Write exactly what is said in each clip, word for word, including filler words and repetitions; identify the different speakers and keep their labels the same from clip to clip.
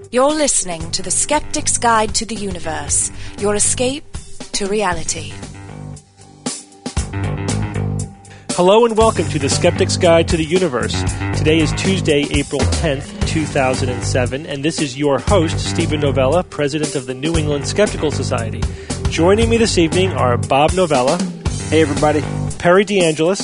Speaker 1: You're listening to The Skeptic's Guide to the Universe, your escape to reality.
Speaker 2: Hello and welcome to The Skeptic's Guide to the Universe. Today is Tuesday, April tenth, two thousand seven, and this is your host, Stephen Novella, president of the New England Skeptical Society. Joining me this evening are Bob Novella.
Speaker 3: Hey, everybody.
Speaker 2: Perry DeAngelis.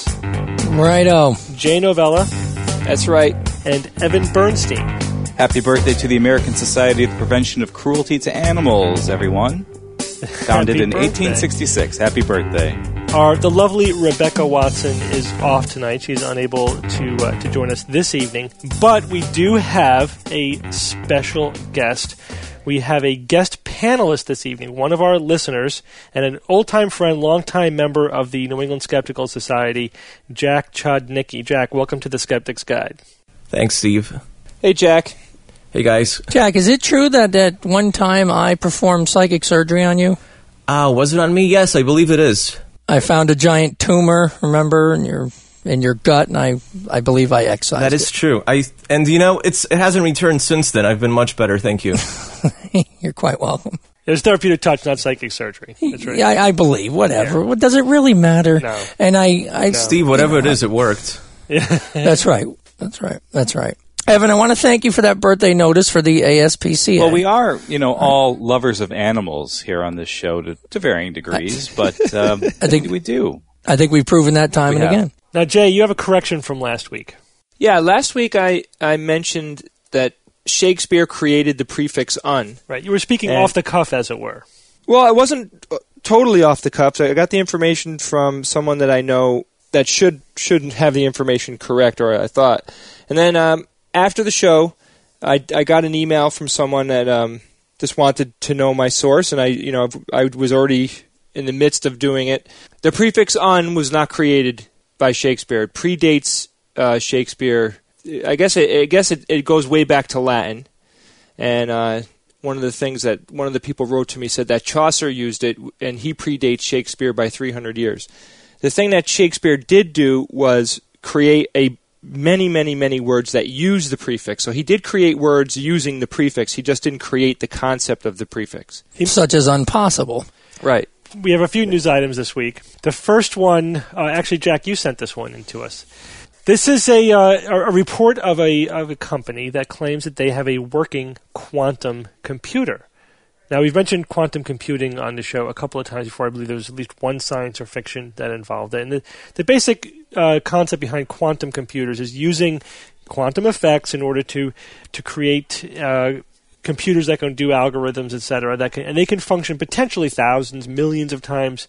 Speaker 4: Righto.
Speaker 2: Jay Novella.
Speaker 3: That's right.
Speaker 2: And Evan Bernstein.
Speaker 5: Happy birthday to the American Society of the Prevention of Cruelty to Animals, everyone. Founded in
Speaker 2: birthday.
Speaker 5: eighteen sixty-six. Happy birthday.
Speaker 2: Our, the lovely Rebecca Watson is off tonight. She's unable to uh, to join us this evening. But we do have a special guest. We have a guest panelist this evening, one of our listeners, and an old-time friend, long-time member of the New England Skeptical Society, Jack Chodnicki. Jack, welcome to the Skeptic's Guide.
Speaker 6: Thanks, Steve.
Speaker 3: Hey, Jack.
Speaker 6: Hey, guys.
Speaker 4: Jack, is it true that at one time I performed psychic surgery on you?
Speaker 6: Ah, uh, was it on me? Yes, I believe it is.
Speaker 4: I found a giant tumor, remember, in your in your gut, and I I believe I excised
Speaker 6: That is
Speaker 4: it.
Speaker 6: true. I and you know, it's it hasn't returned since then. I've been much better, thank you.
Speaker 4: You're quite welcome.
Speaker 2: There's therapeutic touch, not psychic surgery. That's right.
Speaker 4: Yeah, I, I believe. Whatever.
Speaker 2: Yeah.
Speaker 4: What does it really matter?
Speaker 2: No.
Speaker 4: And I, I
Speaker 2: No.
Speaker 6: Steve, whatever
Speaker 4: you know,
Speaker 6: it is, it worked.
Speaker 4: That's right. That's right. That's right. Evan, I want to thank you for that birthday notice for the A S P C A.
Speaker 5: Well, we are, you know, all lovers of animals here on this show to, to varying degrees, but um,
Speaker 4: I think
Speaker 5: we do.
Speaker 4: I think we've proven that time
Speaker 5: We
Speaker 4: and
Speaker 5: have.
Speaker 4: again.
Speaker 2: Now, Jay, you have a correction from last week.
Speaker 3: Yeah, last week I, I mentioned that Shakespeare created the prefix un.
Speaker 2: Right. You were speaking
Speaker 3: And-
Speaker 2: off the cuff, as it were.
Speaker 3: Well, I wasn't uh, totally off the cuff. I got the information from someone that I know that should shouldn't have the information correct, or I thought. And then um, after the show, I, I got an email from someone that um, just wanted to know my source, and I you know I was already in the midst of doing it. The prefix un was not created by Shakespeare. It predates uh, Shakespeare. I guess it, I guess it, it goes way back to Latin, and uh, one of the things that one of the people wrote to me said that Chaucer used it, and he predates Shakespeare by three hundred years. The thing that Shakespeare did do was create a many, many, many words that use the prefix. So he did create words using the prefix. He just didn't create the concept of the prefix.
Speaker 4: Such as impossible.
Speaker 3: Right.
Speaker 2: We have a few news items this week. The first one, uh, actually, Jack, you sent this one in to us. This is a uh, a report of a of a company that claims that they have a working quantum computer. Now, we've mentioned quantum computing on the show a couple of times before. I believe there was at least one science or fiction that involved it. And the, the basic uh, concept behind quantum computers is using quantum effects in order to to create uh, computers that can do algorithms, et cetera, that can, and they can function potentially thousands, millions of times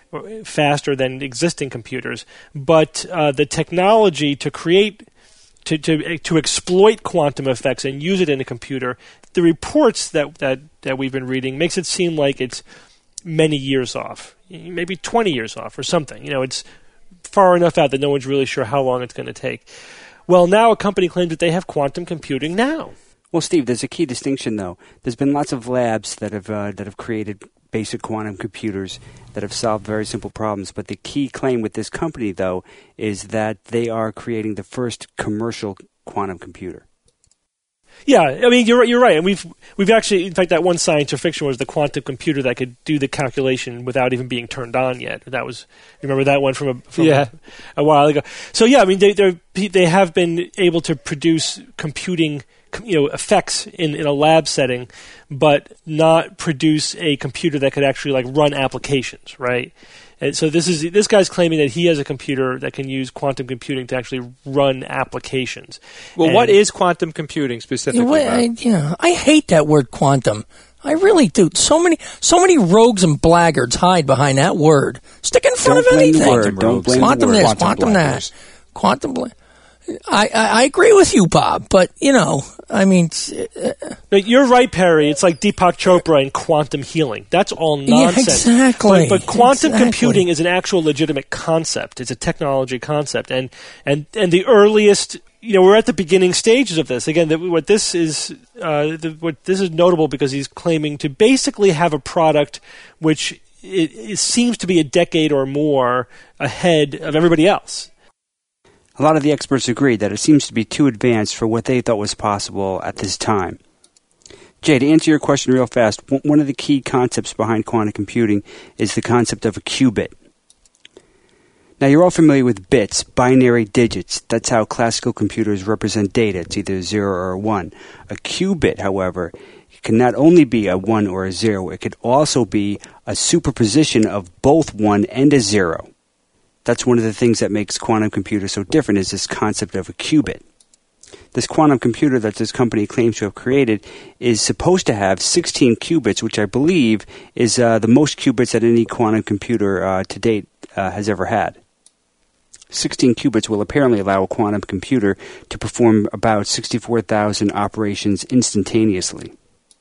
Speaker 2: faster than existing computers. But uh, the technology to create, to, to to exploit quantum effects and use it in a computer, the reports that, that, that we've been reading makes it seem like it's many years off, maybe twenty years off or something. You know, it's far enough out that no one's really sure how long it's going to take. Well, now a company claims that they have quantum computing now.
Speaker 7: Well, Steve, there's a key distinction, though. There's been lots of labs that have uh, that have created basic quantum computers that have solved very simple problems. But the key claim with this company, though, is that they are creating the first commercial quantum computer.
Speaker 2: Yeah, I mean, you're you're right, and we've we've actually, in fact, that one science or fiction was the quantum computer that could do the calculation without even being turned on yet. That was, you remember that one from a from
Speaker 3: Yeah.
Speaker 2: a, a while ago. So yeah, I mean, they they they have been able to produce computing, you know, effects in, in a lab setting, but not produce a computer that could actually like run applications, right? And so this is this guy's claiming that he has a computer that can use quantum computing to actually run applications.
Speaker 3: Well,
Speaker 2: And-
Speaker 3: what is quantum computing specifically?
Speaker 4: You know, I,
Speaker 3: Bob?
Speaker 4: you know, I hate that word quantum. I really do. So many, so many rogues and blackguards hide behind that word. Stick it in front
Speaker 7: Don't
Speaker 4: of
Speaker 7: blame the
Speaker 4: anything.
Speaker 7: word. Don't blame the
Speaker 4: quantum
Speaker 7: word.
Speaker 4: this,
Speaker 7: Quantum
Speaker 4: quantum that,
Speaker 7: blackguards.
Speaker 4: quantum. Bla- I, I I agree with you, Bob. But you know, I mean, uh,
Speaker 2: But you're right, Perry. It's like Deepak Chopra and quantum healing. That's all
Speaker 4: Yeah,
Speaker 2: nonsense.
Speaker 4: exactly.
Speaker 2: But, but quantum
Speaker 4: Exactly.
Speaker 2: computing is an actual legitimate concept. It's a technology concept, and and and the earliest, you know, we're at the beginning stages of this. Again, the, what this is, uh, the, what this is notable because he's claiming to basically have a product which it, it seems to be a decade or more ahead of everybody else.
Speaker 7: A lot of the experts agree that it seems to be too advanced for what they thought was possible at this time. Jay, to answer your question real fast, one of the key concepts behind quantum computing is the concept of a qubit. Now, you're all familiar with bits, binary digits. That's how classical computers represent data. It's either zero or one. A qubit, however, can not only be a one or a zero, it could also be a superposition of both one and a zero. That's one of the things that makes quantum computers so different, is this concept of a qubit. This quantum computer that this company claims to have created is supposed to have sixteen qubits, which I believe is uh, the most qubits that any quantum computer uh, to date uh, has ever had. sixteen qubits will apparently allow a quantum computer to perform about sixty-four thousand operations instantaneously.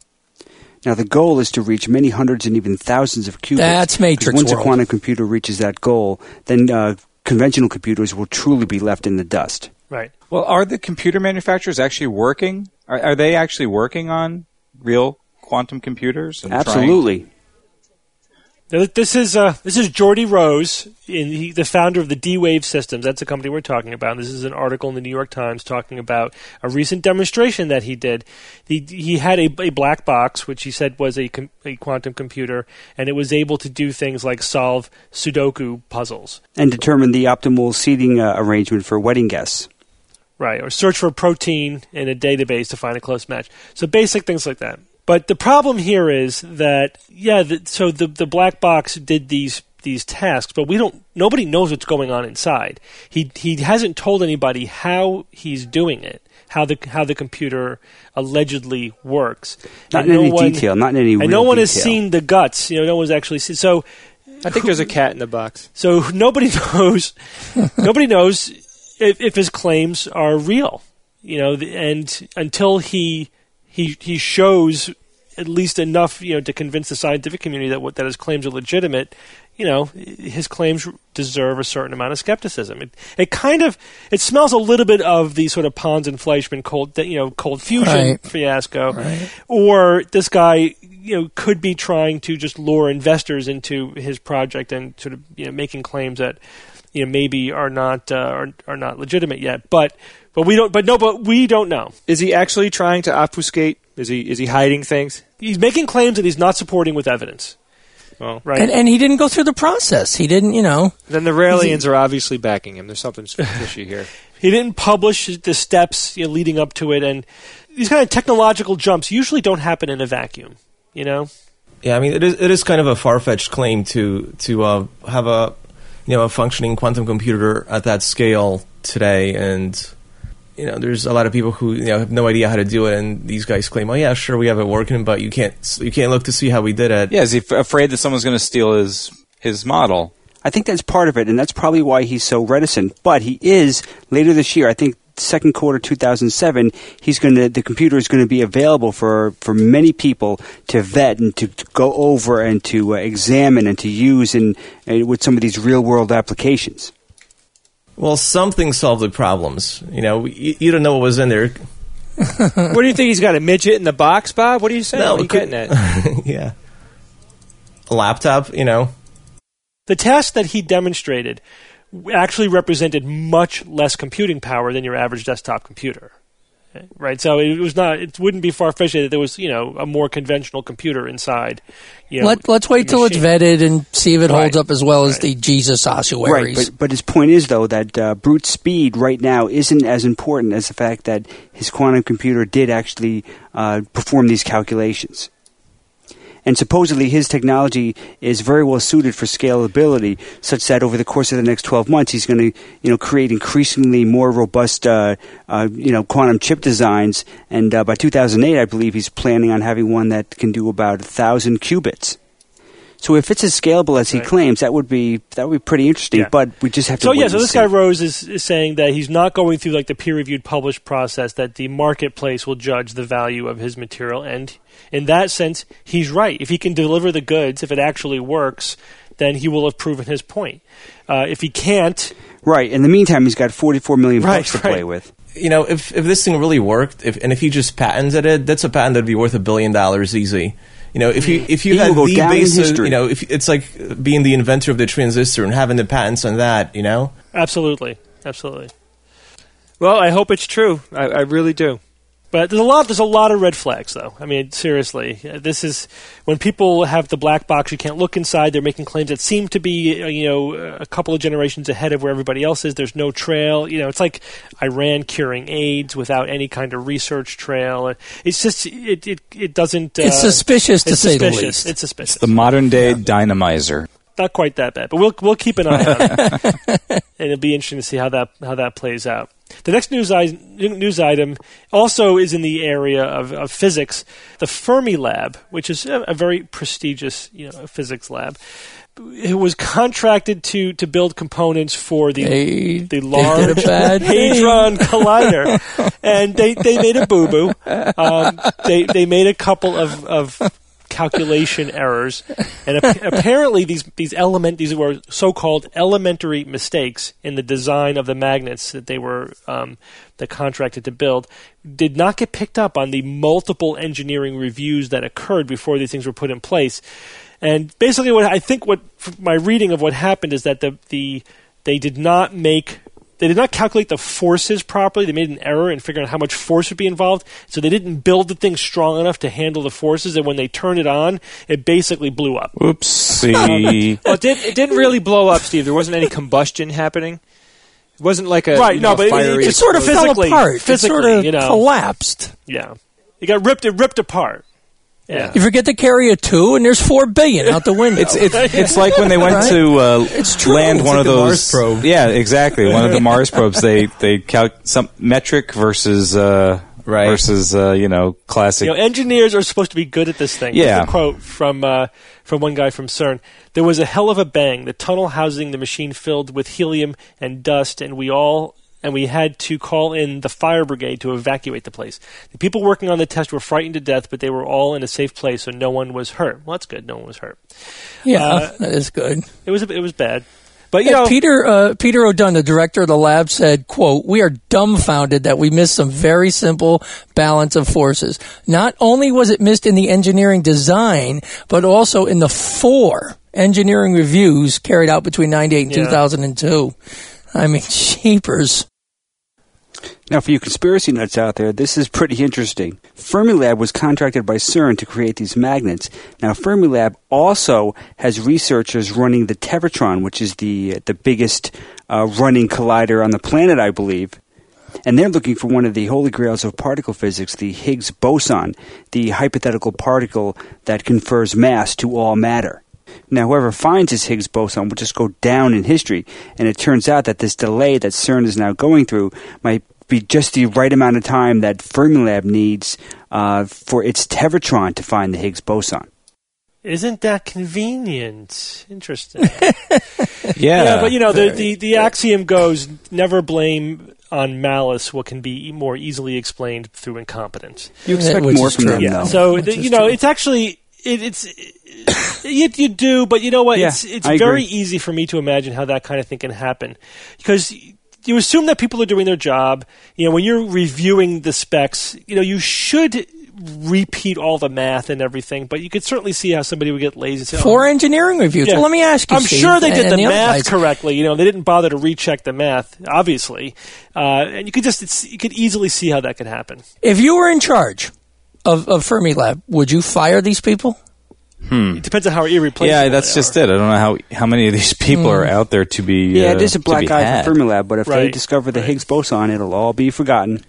Speaker 7: Now, the goal is to reach many hundreds and even thousands of qubits.
Speaker 4: That's Matrix
Speaker 7: Once
Speaker 4: world.
Speaker 7: a quantum computer reaches that goal, then uh, conventional computers will truly be left in the dust.
Speaker 2: Right.
Speaker 5: Well, are the computer manufacturers actually working? Are, are they actually working on real quantum computers? And
Speaker 7: Absolutely.
Speaker 5: trying-
Speaker 2: Now, this is uh, this is Geordie Rose, in he, the founder of the D-Wave Systems. That's the company we're talking about. This is an article in the New York Times talking about a recent demonstration that he did. He, he had a, a black box, which he said was a, com- a quantum computer, and it was able to do things like solve Sudoku puzzles.
Speaker 7: And determine the optimal seating uh, arrangement for wedding guests.
Speaker 2: Right, or search for a protein in a database to find a close match. So basic things like that. But the problem here is that, yeah, the, so the the black box did these these tasks, but we don't. Nobody knows what's going on inside. He he hasn't told anybody how he's doing it, how the how the computer allegedly works.
Speaker 7: Not
Speaker 2: And
Speaker 7: in
Speaker 2: no
Speaker 7: any
Speaker 2: one,
Speaker 7: detail. Not in any.
Speaker 2: And
Speaker 7: real
Speaker 2: no one has
Speaker 7: detail.
Speaker 2: seen the guts. You know, no one's actually seen. So
Speaker 3: I think there's a cat in the box.
Speaker 2: so nobody knows. Nobody knows if, if his claims are real. You know, the- and until he he he shows at least enough, you know, to convince the scientific community that what that his claims are legitimate, you know, his claims deserve a certain amount of skepticism. It it kind of it smells a little bit of the sort of Pons and Fleischmann cold, you know, cold fusion
Speaker 4: Right.
Speaker 2: fiasco,
Speaker 4: Right.
Speaker 2: or this guy, you know, could be trying to just lure investors into his project and sort of, you know, making claims that, you know, maybe are not uh, are are not legitimate yet, but. But we don't. But no. But we don't know.
Speaker 3: Is he actually trying to obfuscate? Is he is he hiding things?
Speaker 2: He's making claims that he's not supporting with evidence.
Speaker 3: Well,
Speaker 2: Right.
Speaker 4: And, and he didn't go through the process. He didn't, you know.
Speaker 3: then the Raelians are obviously backing him. There's something fishy here.
Speaker 2: He didn't publish the steps, you know, leading up to it, and these kind of technological jumps usually don't happen in a vacuum. You know.
Speaker 6: Yeah, I mean, it is it is kind of a far-fetched claim to to uh, have a you know a functioning quantum computer at that scale today, and you know, there's a lot of people who you know have no idea how to do it, and these guys claim, "Oh yeah, sure, we have it working, but you can't you can't look to see how we did it."
Speaker 5: Yeah, is he f- afraid that someone's going to steal his his model?
Speaker 7: I think that's part of it, and that's probably why he's so reticent. But he is, later this year, I think second quarter two thousand seven, he's going to the computer is going to be available for, for many people to vet and to, to go over and to uh, examine and to use in uh, with some of these real world applications.
Speaker 6: Well, something solved the problems. You know, you, you don't know what was in there.
Speaker 3: What do you think? He's got a midget in the box, Bob? What are you saying?
Speaker 6: No,
Speaker 3: what are you
Speaker 6: could-
Speaker 3: getting at?
Speaker 6: Yeah, a laptop. You know,
Speaker 2: The task that he demonstrated actually represented much less computing power than your average desktop computer. Right, so it was not. It wouldn't be far-fetched that there was, you know, a more conventional computer inside. You know,
Speaker 4: Let, let's wait
Speaker 2: the
Speaker 4: till it's
Speaker 2: machine.
Speaker 4: vetted and see if it holds
Speaker 2: Right.
Speaker 4: up as well as
Speaker 2: Right.
Speaker 4: the Jesus ossuaries.
Speaker 7: Right, but, but his point is, though, that uh, brute speed right now isn't as important as the fact that his quantum computer did actually uh, perform these calculations. And supposedly his technology is very well suited for scalability, such that over the course of the next twelve months, he's going to, you know, create increasingly more robust, uh, uh, you know, quantum chip designs. And uh, by two thousand eight, I believe he's planning on having one that can do about a thousand qubits. So if it's as scalable as he
Speaker 2: Right.
Speaker 7: claims, that would be that would be pretty interesting.
Speaker 2: Yeah.
Speaker 7: But we just have to.
Speaker 2: So
Speaker 7: wait
Speaker 2: yeah,
Speaker 7: and
Speaker 2: so this
Speaker 7: see.
Speaker 2: guy Rose is, is saying that he's not going through like the peer-reviewed published process, that the marketplace will judge the value of his material, and in that sense, he's right. If he can deliver the goods, if it actually works, then he will have proven his point. Uh, if he can't,
Speaker 7: Right. In the meantime, he's got forty-four million
Speaker 2: Right,
Speaker 7: bucks to
Speaker 2: right.
Speaker 7: play with.
Speaker 6: you know, if if this thing really worked, if and if he just patented it, that's a patent that'd be worth a billion dollars easy. You know, if you if you
Speaker 7: He
Speaker 6: had
Speaker 7: will go
Speaker 6: the
Speaker 7: down in
Speaker 6: base, of,
Speaker 7: history.
Speaker 6: you know, if it's like being the inventor of the transistor and having the patents on that, you know.
Speaker 2: absolutely, absolutely.
Speaker 3: Well, I hope it's true. I, I really do.
Speaker 2: But there's a lot. There's a lot of red flags, though. I mean, seriously, this is when people have the black box. You can't look inside. They're making claims that seem to be, you know, a couple of generations ahead of where everybody else is. There's no trail. You know, it's like Iran curing AIDS without any kind of research trail. It's just it it, it doesn't. Uh,
Speaker 4: it's suspicious to
Speaker 2: it's
Speaker 4: say
Speaker 2: suspicious.
Speaker 4: the least.
Speaker 2: It's suspicious.
Speaker 5: It's the modern day dynamizer.
Speaker 2: Not quite that bad, but we'll we'll keep an eye on it, and it'll be interesting to see how that how that plays out. The next news, I- news item also is in the area of, of physics. The Fermi Lab, which is a, a very prestigious, you know, physics lab, it was contracted to, to build components for the
Speaker 4: They-
Speaker 2: the
Speaker 4: they
Speaker 2: Large
Speaker 4: did a bad thing.
Speaker 2: Hadron Collider, and they, they made a boo boo. Um, they they made a couple of of calculation errors, and ap- apparently these these element these were so-called elementary mistakes in the design of the magnets that they were um, that contracted to build did not get picked up on the multiple engineering reviews that occurred before these things were put in place. And basically, what I think what my reading of what happened is that the the they did not make They did not calculate the forces properly. They made an error in figuring out how much force would be involved. So they didn't build the thing strong enough to handle the forces. And when they turned it on, it basically blew up.
Speaker 5: Oopsie.
Speaker 3: Well, it, did, it didn't really blow up, Steve. There wasn't any combustion happening. It wasn't like a
Speaker 2: Right,
Speaker 3: you
Speaker 2: no,
Speaker 3: know,
Speaker 2: but it-
Speaker 3: fiery
Speaker 2: it
Speaker 4: It sort of fell
Speaker 2: Physically-
Speaker 4: apart. It
Speaker 2: physically,
Speaker 4: sort of
Speaker 2: you know.
Speaker 4: collapsed.
Speaker 2: Yeah. It got ripped, it ripped apart. Yeah.
Speaker 4: You forget to carry a two, and there's four billion out the window.
Speaker 5: It's it's it's like when they went
Speaker 4: Right?
Speaker 5: to uh,
Speaker 4: It's true.
Speaker 5: land
Speaker 4: It's
Speaker 5: one
Speaker 6: like
Speaker 5: of
Speaker 6: the
Speaker 5: those
Speaker 6: Mars probe.
Speaker 5: Yeah, exactly. One of the Mars probes. They they calc some metric versus uh,
Speaker 6: Right.
Speaker 5: versus uh, you know classic.
Speaker 2: You know, engineers are supposed to be good at this thing.
Speaker 5: Yeah.
Speaker 2: Here's a quote from uh, from one guy from CERN. There was a hell of a bang. The tunnel housing the machine filled with helium and dust, and we all and we had to call in the fire brigade to evacuate the place. The people working on the test were frightened to death, but they were all in a safe place, so no one was hurt. Well, that's good. No one was hurt.
Speaker 4: yeah,
Speaker 2: uh,
Speaker 4: that is good.
Speaker 2: It was it was bad, but you
Speaker 4: Yeah,
Speaker 2: know,
Speaker 4: Peter uh, Peter O'Dunn, the director of the lab, said, quote, "We are dumbfounded that we missed some very simple balance of forces. Not only was it missed in the engineering design, but also in the four engineering reviews carried out between ninety-eight and
Speaker 2: Yeah.
Speaker 4: two thousand two. I mean, sheepers.
Speaker 7: Now, for you conspiracy nuts out there, this is pretty interesting. Fermilab was contracted by CERN to create these magnets. Now, Fermilab also has researchers running the Tevatron, which is the the biggest uh, running collider on the planet, I believe. And they're looking for one of the holy grails of particle physics, the Higgs boson, the hypothetical particle that confers mass to all matter. Now, whoever finds this Higgs boson will just go down in history, and it turns out that this delay that CERN is now going through might be just the right amount of time that Fermilab needs uh, for its Tevatron to find the Higgs boson.
Speaker 2: isn't that convenient? Interesting.
Speaker 5: yeah.
Speaker 2: Yeah, but you know, the, the, the axiom goes, never blame on malice what can be more easily explained through incompetence.
Speaker 7: You expect
Speaker 4: Which
Speaker 7: more
Speaker 4: is
Speaker 7: from
Speaker 4: true.
Speaker 7: them,
Speaker 2: Yeah.
Speaker 7: though.
Speaker 2: So
Speaker 4: Which
Speaker 2: the,
Speaker 4: is
Speaker 2: you know,
Speaker 4: true.
Speaker 2: it's actually it, it's you, you do, but you know what?
Speaker 7: Yeah,
Speaker 2: it's it's
Speaker 7: I
Speaker 2: very
Speaker 7: agree.
Speaker 2: easy for me to imagine how that kind of thing can happen because you assume that people are doing their job. You know, when you're reviewing the specs, you know, you should repeat all the math and everything, but you could certainly see how somebody would get lazy and say,
Speaker 4: Four
Speaker 2: oh,
Speaker 4: engineering reviews.
Speaker 2: yeah.
Speaker 4: Well, let me ask you,
Speaker 2: I'm
Speaker 4: Steve,
Speaker 2: sure they did
Speaker 4: and
Speaker 2: the
Speaker 4: other
Speaker 2: math
Speaker 4: guys.
Speaker 2: correctly. You know, they didn't bother to recheck the math, obviously, uh, and you could just it's, you could easily see how that could happen.
Speaker 4: If you were in charge of, of Fermilab, would you fire these people?
Speaker 2: It depends on how irreplaceable.
Speaker 5: Yeah, that's
Speaker 2: they
Speaker 5: just
Speaker 2: are.
Speaker 5: it. I don't know how how many of these people are out there to be.
Speaker 7: Yeah,
Speaker 5: uh,
Speaker 7: it is a
Speaker 5: to
Speaker 7: black
Speaker 5: be
Speaker 7: eye
Speaker 5: had.
Speaker 7: for Fermilab, but if they
Speaker 2: Right,
Speaker 7: discover the
Speaker 2: right.
Speaker 7: Higgs boson, it'll all be forgotten.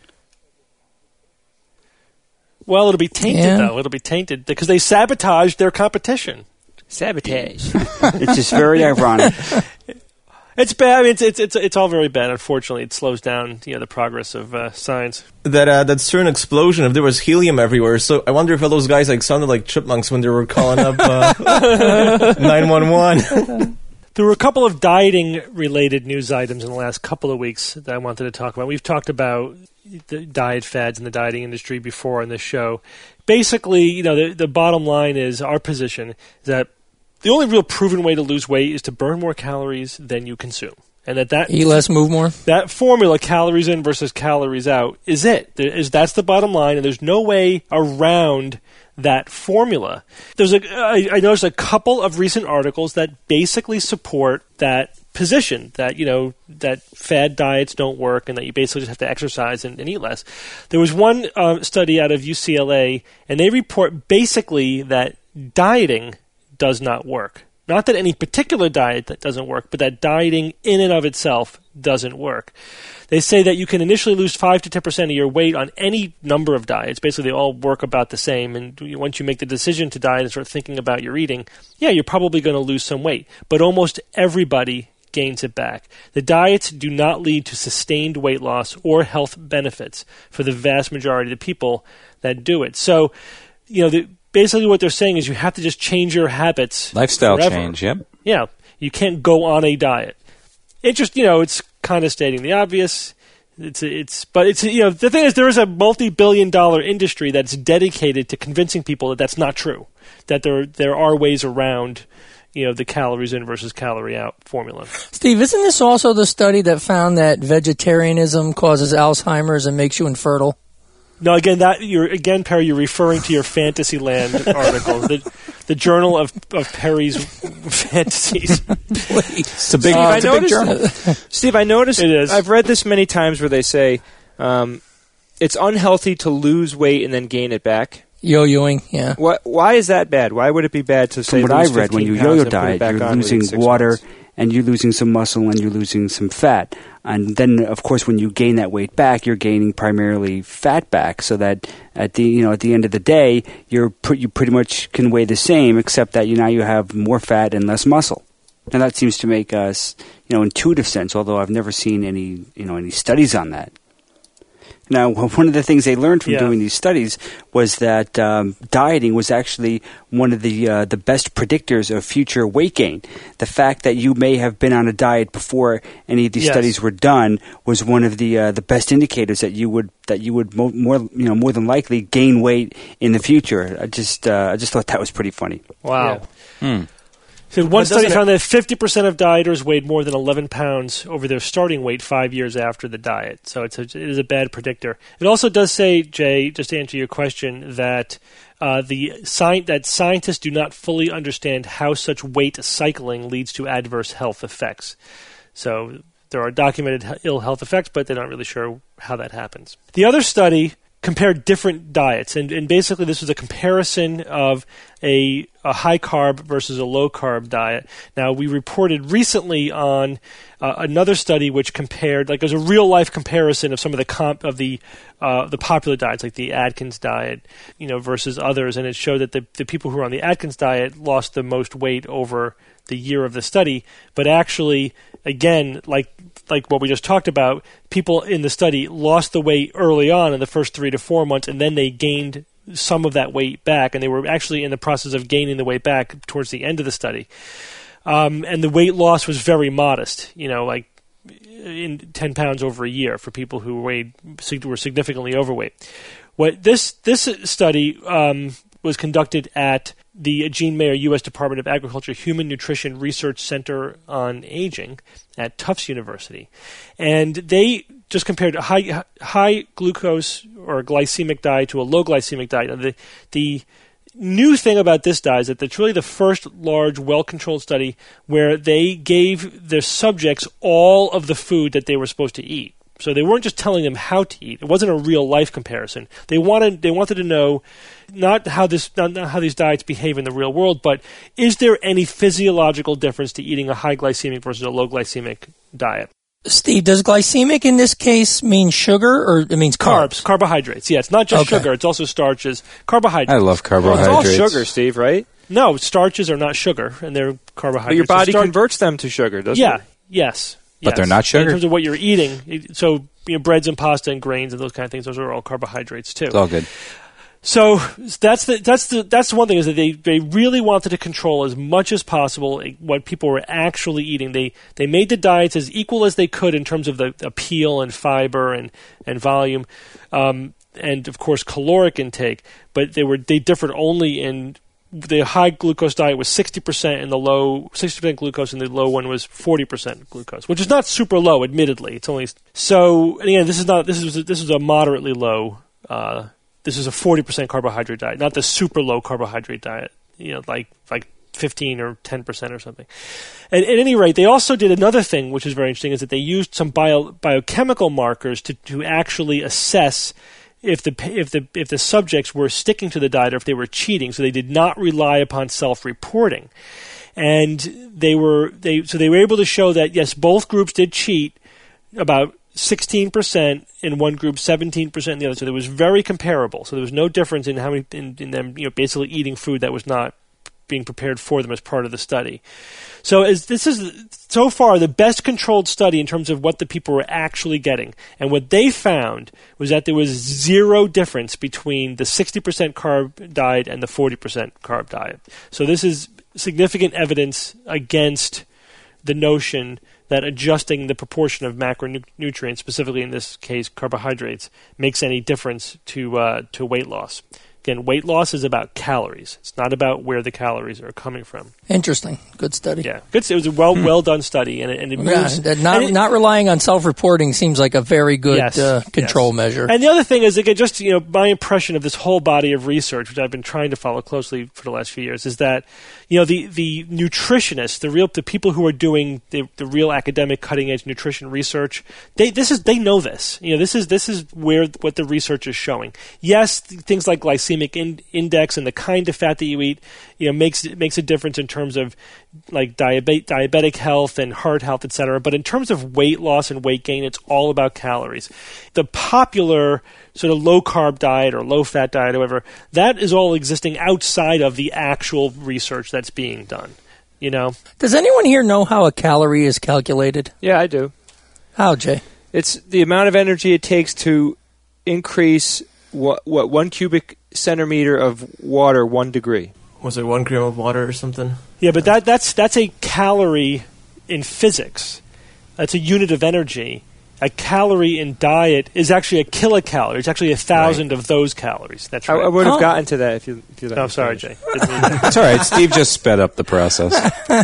Speaker 2: Well, it'll be tainted
Speaker 4: Yeah.
Speaker 2: though. It'll be tainted because they sabotaged their competition.
Speaker 3: Sabotage.
Speaker 7: It's just very ironic.
Speaker 2: It's bad. I mean, it's, it's it's it's all very bad. Unfortunately, it slows down you know the progress of uh, science.
Speaker 6: That uh, that CERN explosion, if there was helium everywhere, so I wonder if all those guys like sounded like chipmunks when they were calling up uh, nine one one.
Speaker 2: There were a couple of dieting-related news items in the last couple of weeks that I wanted to talk about. We've talked about the diet fads in the dieting industry before on this show. Basically, you know, the, the bottom line is our position is that the only real proven way to lose weight is to burn more calories than you consume. And that, that
Speaker 4: Eat less, move more?
Speaker 2: that formula, calories in versus calories out, is it. There is, that's the bottom line, and there's no way around that formula. There's a, I, I noticed a couple of recent articles that basically support that position that, you know, that fad diets don't work and that you basically just have to exercise and, and eat less. There was one uh, study out of U C L A, and they report basically that dieting does not work. Not that any particular diet that doesn't work, but that dieting in and of itself doesn't work. They say that you can initially lose five to ten percent of your weight on any number of diets. Basically, they all work about the same. And once you make the decision to diet and start thinking about your eating, yeah, you're probably going to lose some weight. But almost everybody gains it back. The diets do not lead to sustained weight loss or health benefits for the vast majority of the people that do it. So, you know, the, basically what they're saying is you have to just change your habits.
Speaker 5: Lifestyle
Speaker 2: forever.
Speaker 5: change, yep.
Speaker 2: Yeah. You can't go on a diet. It just, you know, it's kind of stating the obvious. It's, it's, but it's, you know, the thing is there is a multi-billion dollar industry that's dedicated to convincing people that that's not true. That there, there are ways around, you know, the calories in versus calorie out formula.
Speaker 4: Steve, isn't this also the study that found that vegetarianism causes Alzheimer's and makes you infertile?
Speaker 2: No, again, that you're again, Perry. You're referring to your Fantasyland article, the the Journal of, of Perry's Fantasies.
Speaker 5: It's a big,
Speaker 3: Uh,
Speaker 5: it's a
Speaker 3: I
Speaker 5: big
Speaker 3: noticed-
Speaker 5: journal.
Speaker 3: Steve, I noticed.
Speaker 2: It is.
Speaker 3: I've read this many times where they say um, it's unhealthy to lose weight and then gain it back.
Speaker 4: Yo-yoing, yeah.
Speaker 3: What? Why is that bad? Why would it be bad to say
Speaker 7: From what I
Speaker 3: lose
Speaker 7: read, when
Speaker 3: fifteen
Speaker 7: you
Speaker 3: pounds
Speaker 7: yo-yo
Speaker 3: and put it
Speaker 7: diet,
Speaker 3: back
Speaker 7: you're
Speaker 3: on within
Speaker 7: losing
Speaker 3: six
Speaker 7: water
Speaker 3: months?
Speaker 7: and you're losing some muscle and you're losing some fat. And then, of course, when you gain that weight back, you're gaining primarily fat back. So that at the you know at the end of the day, you're pr- you pretty much can weigh the same, except that you now you have more fat and less muscle. And that seems to make us you know intuitive sense. Although I've never seen any you know any studies on that. Now, one of the things they learned from
Speaker 2: Yeah.
Speaker 7: doing these studies was that um, dieting was actually one of the uh, the best predictors of future weight gain. The fact that you may have been on a diet before any of these
Speaker 2: Yes.
Speaker 7: studies were done was one of the uh, the best indicators that you would that you would mo- more you know more than likely gain weight in the future. I just uh, I just thought that was pretty funny.
Speaker 2: Wow.
Speaker 5: Hmm.
Speaker 2: So one
Speaker 3: But
Speaker 2: study
Speaker 3: doesn't
Speaker 2: found that fifty percent of dieters weighed more than eleven pounds over their starting weight five years after the diet. So it's a, it is a bad predictor. It also does say, Jay, just to answer your question, that uh, the sci- that scientists do not fully understand how such weight cycling leads to adverse health effects. So there are documented he- ill health effects, but they're not really sure how that happens. The other study compared different diets, and, and basically this was a comparison of a, a high-carb versus a low-carb diet. Now, we reported recently on uh, another study which compared, like, there's a real-life comparison of some of the comp of the uh, the popular diets, like the Atkins diet, you know, versus others, and it showed that the, the people who were on the Atkins diet lost the most weight over the year of the study, but actually, again, like like what we just talked about, people in the study lost the weight early on in the first three to four months, and then they gained some of that weight back, and they were actually in the process of gaining the weight back towards the end of the study. Um, and the weight loss was very modest, you know, like in ten pounds over a year for people who weighed were significantly overweight. What this this study um, was conducted at the Gene Mayer U S Department of Agriculture Human Nutrition Research Center on Aging at Tufts University. And they just compared a high, high glucose or glycemic diet to a low glycemic diet. And the, the new thing about this diet is that it's really the first large, well-controlled study where they gave their subjects all of the food that they were supposed to eat. So they weren't just telling them how to eat. It wasn't a real life comparison. They wanted they wanted to know not how this not how these diets behave in the real world, but is there any physiological difference to eating a high glycemic versus a low glycemic diet?
Speaker 4: Steve, does glycemic in this case mean sugar or it means carbs?
Speaker 2: Carbs, carbohydrates. Yeah, it's not just
Speaker 4: Okay.
Speaker 2: sugar. It's also starches. Carbohydrates.
Speaker 5: I love
Speaker 3: Well, it's all
Speaker 5: carbohydrates.
Speaker 3: sugar, Steve, right?
Speaker 2: No, starches are not sugar, and they're carbohydrates.
Speaker 3: But your
Speaker 2: So
Speaker 3: body
Speaker 2: star-
Speaker 3: converts them to sugar, doesn't
Speaker 2: Yeah.
Speaker 3: it?
Speaker 2: Yes.
Speaker 5: But they're
Speaker 2: yes.
Speaker 5: not sugar?
Speaker 2: In terms of what you're eating, it- so you know, breads and pasta and grains and those kind of things, those are all carbohydrates too.
Speaker 5: It's all good.
Speaker 2: So that's the that's the that's the one thing is that they, they really wanted to control as much as possible what people were actually eating. They they made the diets as equal as they could in terms of the appeal and fiber and and volume, um, and of course caloric intake. But they were they differed only in the high glucose diet was sixty percent and the low sixty percent glucose, and the low one was forty percent glucose, which is not super low, admittedly. It's only so. And again, this is not this is this is a moderately low. Uh, this is a forty percent carbohydrate diet, not the super low carbohydrate diet. You know, like like fifteen or ten percent or something. At, at any rate, they also did another thing which is very interesting, is that they used some bio, biochemical markers to, to actually assess if the if the if the subjects were sticking to the diet or if they were cheating. So they did not rely upon self-reporting. And they were they so they were able to show that yes, both groups did cheat, about sixteen percent in one group, seventeen percent in the other. So it was very comparable. So there was no difference in how many in, in them, you know, basically eating food that was not being prepared for them as part of the study. So as this is so far the best controlled study in terms of what the people were actually getting. And what they found was that there was zero difference between the sixty percent carb diet and the forty percent carb diet. So this is significant evidence against the notion that adjusting the proportion of macronutrients, specifically in this case carbohydrates, makes any difference to uh, to weight loss. Again, weight loss is about calories. It's not about where the calories are coming from.
Speaker 4: Interesting. Good study.
Speaker 2: Yeah, good. It was a well hmm. well done study, and it, and it moves.
Speaker 4: Yeah, not
Speaker 2: and it,
Speaker 4: not relying on self-reporting seems like a very good
Speaker 2: yes,
Speaker 4: uh, control
Speaker 2: yes.
Speaker 4: measure.
Speaker 2: And the other thing is, again, just you know, my impression of this whole body of research, which I've been trying to follow closely for the last few years, is that you know the the nutritionists, the real the people who are doing the, the real academic cutting edge nutrition research, they this is they know this. You know, this is this is where what the research is showing. Yes, things like glycemic in, index and the kind of fat that you eat, you know, makes makes a difference in terms of like diabetic diabetic health and heart health, et cetera. But in terms of weight loss and weight gain, it's all about calories. The popular sort of low carb diet or low fat diet, or whatever, that is all existing outside of the actual research that's being done. You know,
Speaker 4: does anyone here know how a calorie is calculated?
Speaker 3: Yeah, I do.
Speaker 4: How, Jay?
Speaker 3: It's the amount of energy it takes to increase what what one cubic centimeter of water one degree.
Speaker 6: Was it one gram of water or something?
Speaker 2: Yeah, but that that's that's a calorie in physics. That's a unit of energy. A calorie in diet is actually a kilocalorie. It's actually a thousand right. of those calories. That's right.
Speaker 3: I, I would have
Speaker 4: oh.
Speaker 3: gotten to that if you. If you let
Speaker 2: no,
Speaker 3: me
Speaker 2: I'm sorry,
Speaker 3: finish.
Speaker 2: Jay.
Speaker 5: That's all right. Steve just sped up the process.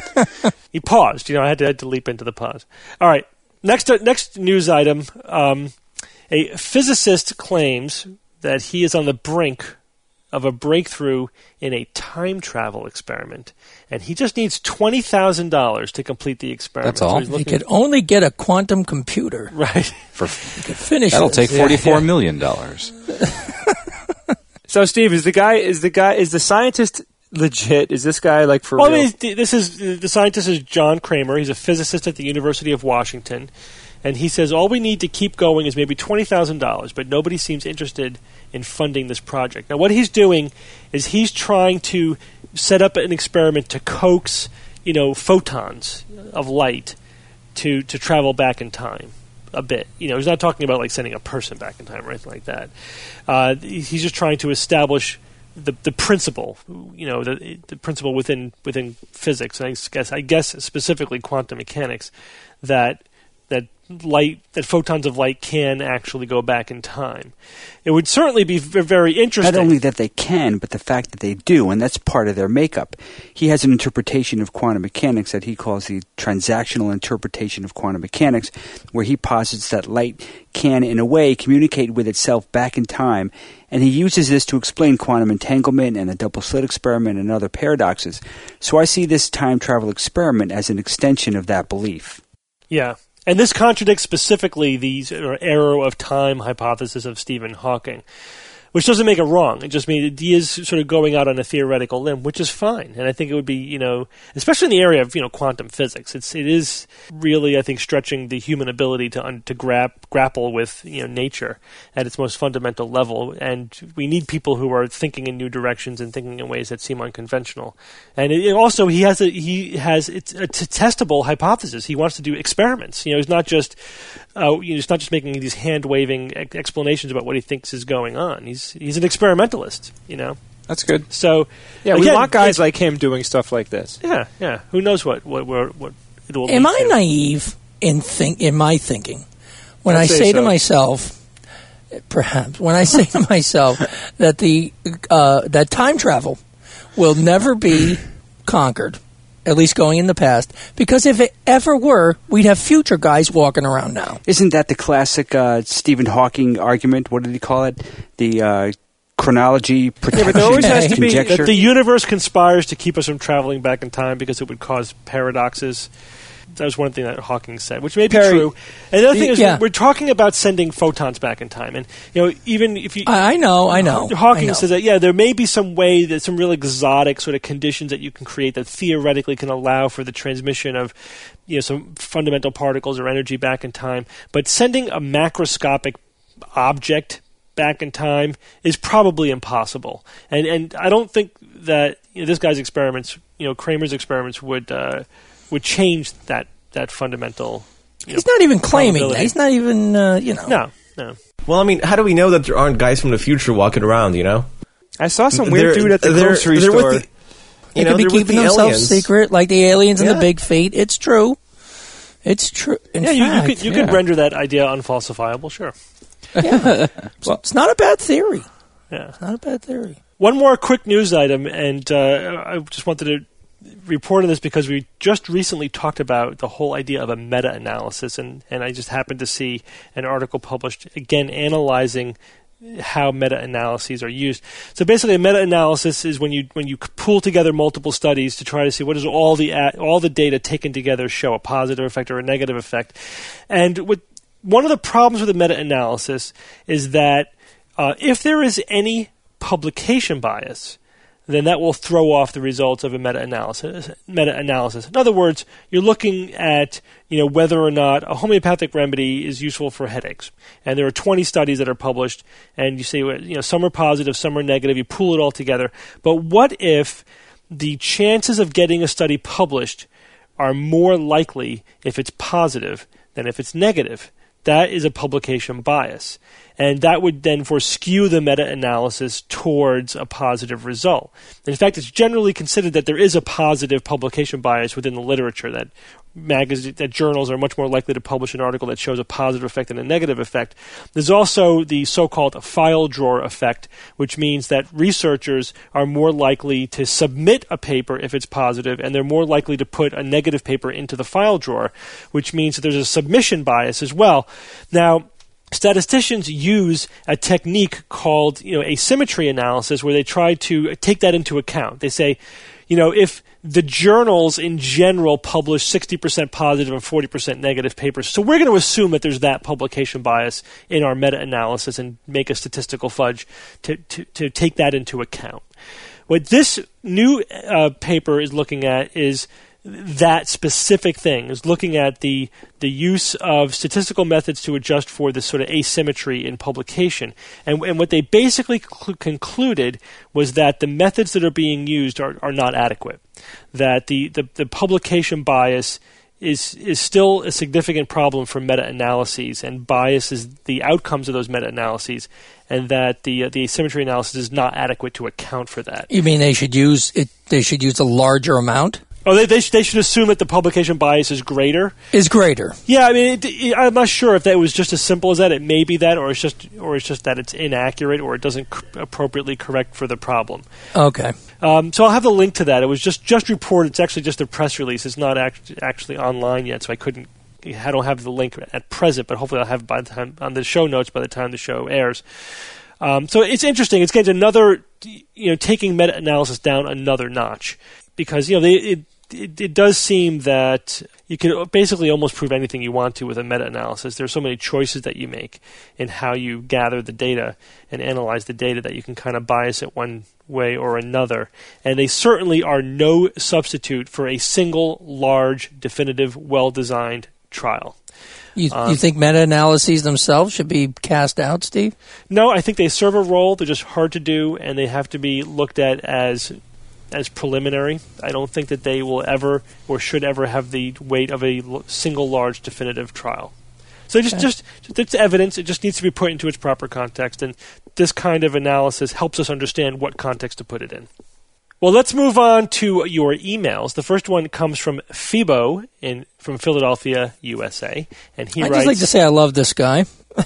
Speaker 2: He paused. You know, I had to, I had to leap into the pause. All right. Next, uh, next news item. Um, a physicist claims that he is on the brink of a breakthrough in a time travel experiment, and he just needs twenty thousand dollars to complete the experiment.
Speaker 5: That's all.
Speaker 2: So
Speaker 4: he could only get a quantum computer.
Speaker 2: Right.
Speaker 5: For
Speaker 4: finish.
Speaker 5: That'll
Speaker 4: this.
Speaker 5: take forty-four yeah, yeah. million dollars.
Speaker 3: So, Steve, is the guy is the guy is the scientist legit? Is this guy like for
Speaker 2: well,
Speaker 3: real?
Speaker 2: I mean, this is the scientist is John Kramer. He's a physicist at the University of Washington. And he says all we need to keep going is maybe twenty thousand dollars, but nobody seems interested in funding this project. Now, what he's doing is he's trying to set up an experiment to coax, you know, photons of light to, to travel back in time a bit. You know, he's not talking about like sending a person back in time or anything like that. Uh, he's just trying to establish the the principle, you know, the the principle within within physics. And I guess I guess specifically quantum mechanics that. that light, that photons of light can actually go back in time. It would certainly be v- very interesting.
Speaker 7: Not only that they can, but the fact that they do, and that's part of their makeup. He has an interpretation of quantum mechanics that he calls the transactional interpretation of quantum mechanics, where he posits that light can, in a way, communicate with itself back in time, and he uses this to explain quantum entanglement and the double slit experiment and other paradoxes. So I see this time travel experiment as an extension of that belief.
Speaker 2: Yeah. And this contradicts specifically the arrow of time hypothesis of Stephen Hawking, which doesn't make it wrong. It just means he is sort of going out on a theoretical limb, which is fine. And I think it would be, you know, especially in the area of, you know, quantum physics, it's it is really, I think, stretching the human ability to un, to grab, grapple with, you know, nature at its most fundamental level. And we need people who are thinking in new directions and thinking in ways that seem unconventional. And it, it also, he has a he has it's a t- testable hypothesis. He wants to do experiments. You know, he's not just uh, you know, he's not just making these hand waving ex- explanations about what he thinks is going on. He's he's an experimentalist, you know.
Speaker 3: That's good.
Speaker 2: So
Speaker 3: yeah,
Speaker 2: again,
Speaker 3: we want guys like him doing stuff like this.
Speaker 2: Yeah, yeah. Who knows what what what, what it will.
Speaker 4: Am I
Speaker 2: to.
Speaker 4: naive in think in my thinking when
Speaker 3: I'd
Speaker 4: I
Speaker 3: say
Speaker 4: say
Speaker 3: so.
Speaker 4: to myself, perhaps when I say to myself that the uh, that time travel will never be conquered, at least going in the past, because if it ever were, we'd have future guys walking around now.
Speaker 7: Isn't that the classic uh, Stephen Hawking argument? What did he call it? The uh, chronology, protection,
Speaker 3: there always has to be-
Speaker 7: conjecture.
Speaker 2: That the universe conspires to keep us from traveling back in time because it would cause paradoxes. That was one thing that Hawking said, which may be
Speaker 3: Perry,
Speaker 2: true. And the other thing is,
Speaker 4: yeah.
Speaker 2: we're talking about sending photons back in time, and you know, even if you,
Speaker 4: I, I know, I know.
Speaker 2: Hawking
Speaker 4: I know.
Speaker 2: says that yeah, there may be some way that some real exotic sort of conditions that you can create that theoretically can allow for the transmission of, you know, some fundamental particles or energy back in time. But sending a macroscopic object back in time is probably impossible, and and I don't think that, you know, this guy's experiments, you know, Kramer's experiments would. Uh, would change that, that fundamental. You
Speaker 4: He's
Speaker 2: know,
Speaker 4: not even claiming that.
Speaker 2: probability.
Speaker 4: He's not even, uh, you know.
Speaker 2: No, no.
Speaker 6: Well, I mean, how do we know that there aren't guys from the future walking around, you know?
Speaker 3: I saw some weird
Speaker 6: They're-
Speaker 3: dude at the
Speaker 6: they're-
Speaker 3: grocery
Speaker 6: they're with
Speaker 3: store.
Speaker 6: the-
Speaker 4: They
Speaker 6: You know,
Speaker 4: could be
Speaker 6: they're with
Speaker 4: keeping
Speaker 6: the
Speaker 4: themselves
Speaker 6: aliens.
Speaker 4: secret, like the aliens and
Speaker 6: Yeah.
Speaker 4: the big fate. It's true. It's true. In
Speaker 2: Yeah, you, you
Speaker 4: fact,
Speaker 2: could you
Speaker 4: yeah.
Speaker 2: could render that idea unfalsifiable. Sure.
Speaker 4: Yeah. Well, it's not a bad theory.
Speaker 2: Yeah.
Speaker 4: Not a bad theory.
Speaker 2: One more quick news item, and uh, I just wanted to report on this because we just recently talked about the whole idea of a meta-analysis, and, and I just happened to see an article published, again, analyzing how meta-analyses are used. So basically, a meta-analysis is when you when you pool together multiple studies to try to see what does all the all the data taken together show, a positive effect or a negative effect. And what one of the problems with a meta-analysis is that uh, if there is any publication bias, then that will throw off the results of a meta-analysis. Meta-analysis. In other words, you're looking at, you know, whether or not a homeopathic remedy is useful for headaches. And there are twenty studies that are published, and you say, you know, some are positive, some are negative. You pool it all together. But what if the chances of getting a study published are more likely if it's positive than if it's negative? That is a publication bias. And that would then for skew the meta-analysis towards a positive result. In fact, it's generally considered that there is a positive publication bias within the literature, that magazine, that journals are much more likely to publish an article that shows a positive effect than a negative effect. There's also the so-called file drawer effect, which means that researchers are more likely to submit a paper if it's positive, and they're more likely to put a negative paper into the file drawer, which means that there's a submission bias as well. Now, statisticians use a technique called, you know, asymmetry analysis, where they try to take that into account. They say, you know, if the journals in general publish sixty percent positive and forty percent negative papers, so we're going to assume that there's that publication bias in our meta-analysis and make a statistical fudge to, to, to take that into account. What this new uh, paper is looking at is that specific thing, is looking at the the use of statistical methods to adjust for this sort of asymmetry in publication. And, and what they basically cl- concluded was that the methods that are being used are, are not adequate, that the, the, the publication bias is is still a significant problem for meta-analyses and biases the outcomes of those meta-analyses, and that the uh, the asymmetry analysis is not adequate to account for that.
Speaker 4: You mean they should use it? They should use a larger amount?
Speaker 2: Oh, they they, sh- they should assume that the publication bias is greater.
Speaker 4: Is greater.
Speaker 2: Yeah, I mean, it, it, I'm not sure if that was just as simple as that. It may be that, or it's just, or it's just that it's inaccurate, or it doesn't c- appropriately correct for the problem.
Speaker 4: Okay.
Speaker 2: Um, so I'll have the link to that. It was just just reported. It's actually just a press release. It's not act- actually online yet, so I couldn't. I don't have the link at present, but hopefully I'll have it by the time on the show notes by the time the show airs. Um, so it's interesting. It's getting another, you know, taking meta-analysis down another notch, because, you know, they, it. It, it does seem that you can basically almost prove anything you want to with a meta-analysis. There's so many choices that you make in how you gather the data and analyze the data that you can kind of bias it one way or another. And they certainly are no substitute for a single, large, definitive, well-designed trial.
Speaker 4: You,
Speaker 2: Um,
Speaker 4: you think meta-analyses themselves should be cast out, Steve?
Speaker 2: No, I think they serve a role. They're just hard to do, and they have to be looked at as as preliminary. I don't think that they will ever or should ever have the weight of a l- single large definitive trial. So just,
Speaker 4: Okay.
Speaker 2: just it's evidence. It just needs to be put into its proper context, and this kind of analysis helps us understand what context to put it in. Well, let's move on to your emails. The first one comes from Phoebo in from Philadelphia, U S A, and he
Speaker 4: I'd
Speaker 2: writes,
Speaker 4: just like to say I love this guy.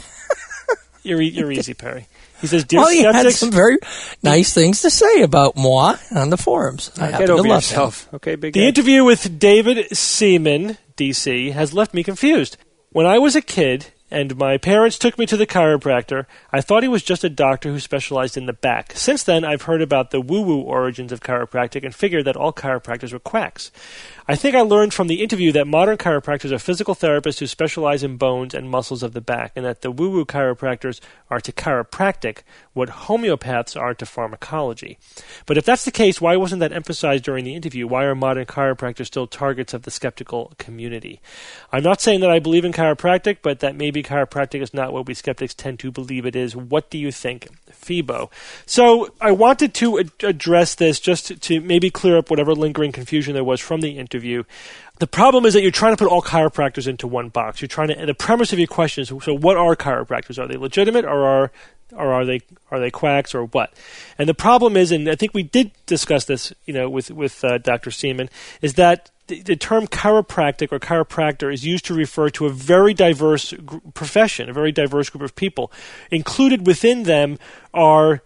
Speaker 2: "You're, e- you're easy, Perry." He says, "Dear
Speaker 4: Well, he had
Speaker 2: skeptics."
Speaker 4: some very nice things to say about moi on the forums. I happen
Speaker 3: Get
Speaker 4: to
Speaker 3: over
Speaker 4: love
Speaker 3: yourself. Okay, big
Speaker 2: The
Speaker 3: guy.
Speaker 2: interview with David Seaman, D C, has left me confused. When I was a kid and my parents took me to the chiropractor. I thought he was just a doctor who specialized in the back. Since then, I've heard about the woo-woo origins of chiropractic and figured that all chiropractors were quacks. I think I learned from the interview that modern chiropractors are physical therapists who specialize in bones and muscles of the back, and that the woo-woo chiropractors are to chiropractic what homeopaths are to pharmacology. But if that's the case, why wasn't that emphasized during the interview? Why are modern chiropractors still targets of the skeptical community? I'm not saying that I believe in chiropractic, but that maybe chiropractic is not what we skeptics tend to believe it is. What do you think, Phoebo? So I wanted to ad- address this just to, to maybe clear up whatever lingering confusion there was from the interview. The problem is that you're trying to put all chiropractors into one box. You're trying to. The premise of your question is: so, what are chiropractors? Are they legitimate, or are, or are they are they quacks, or what? And the problem is, and I think we did discuss this, you know, with with uh, Doctor Seaman, is that the, the term chiropractic or chiropractor is used to refer to a very diverse gr- profession, a very diverse group of people. Included within them are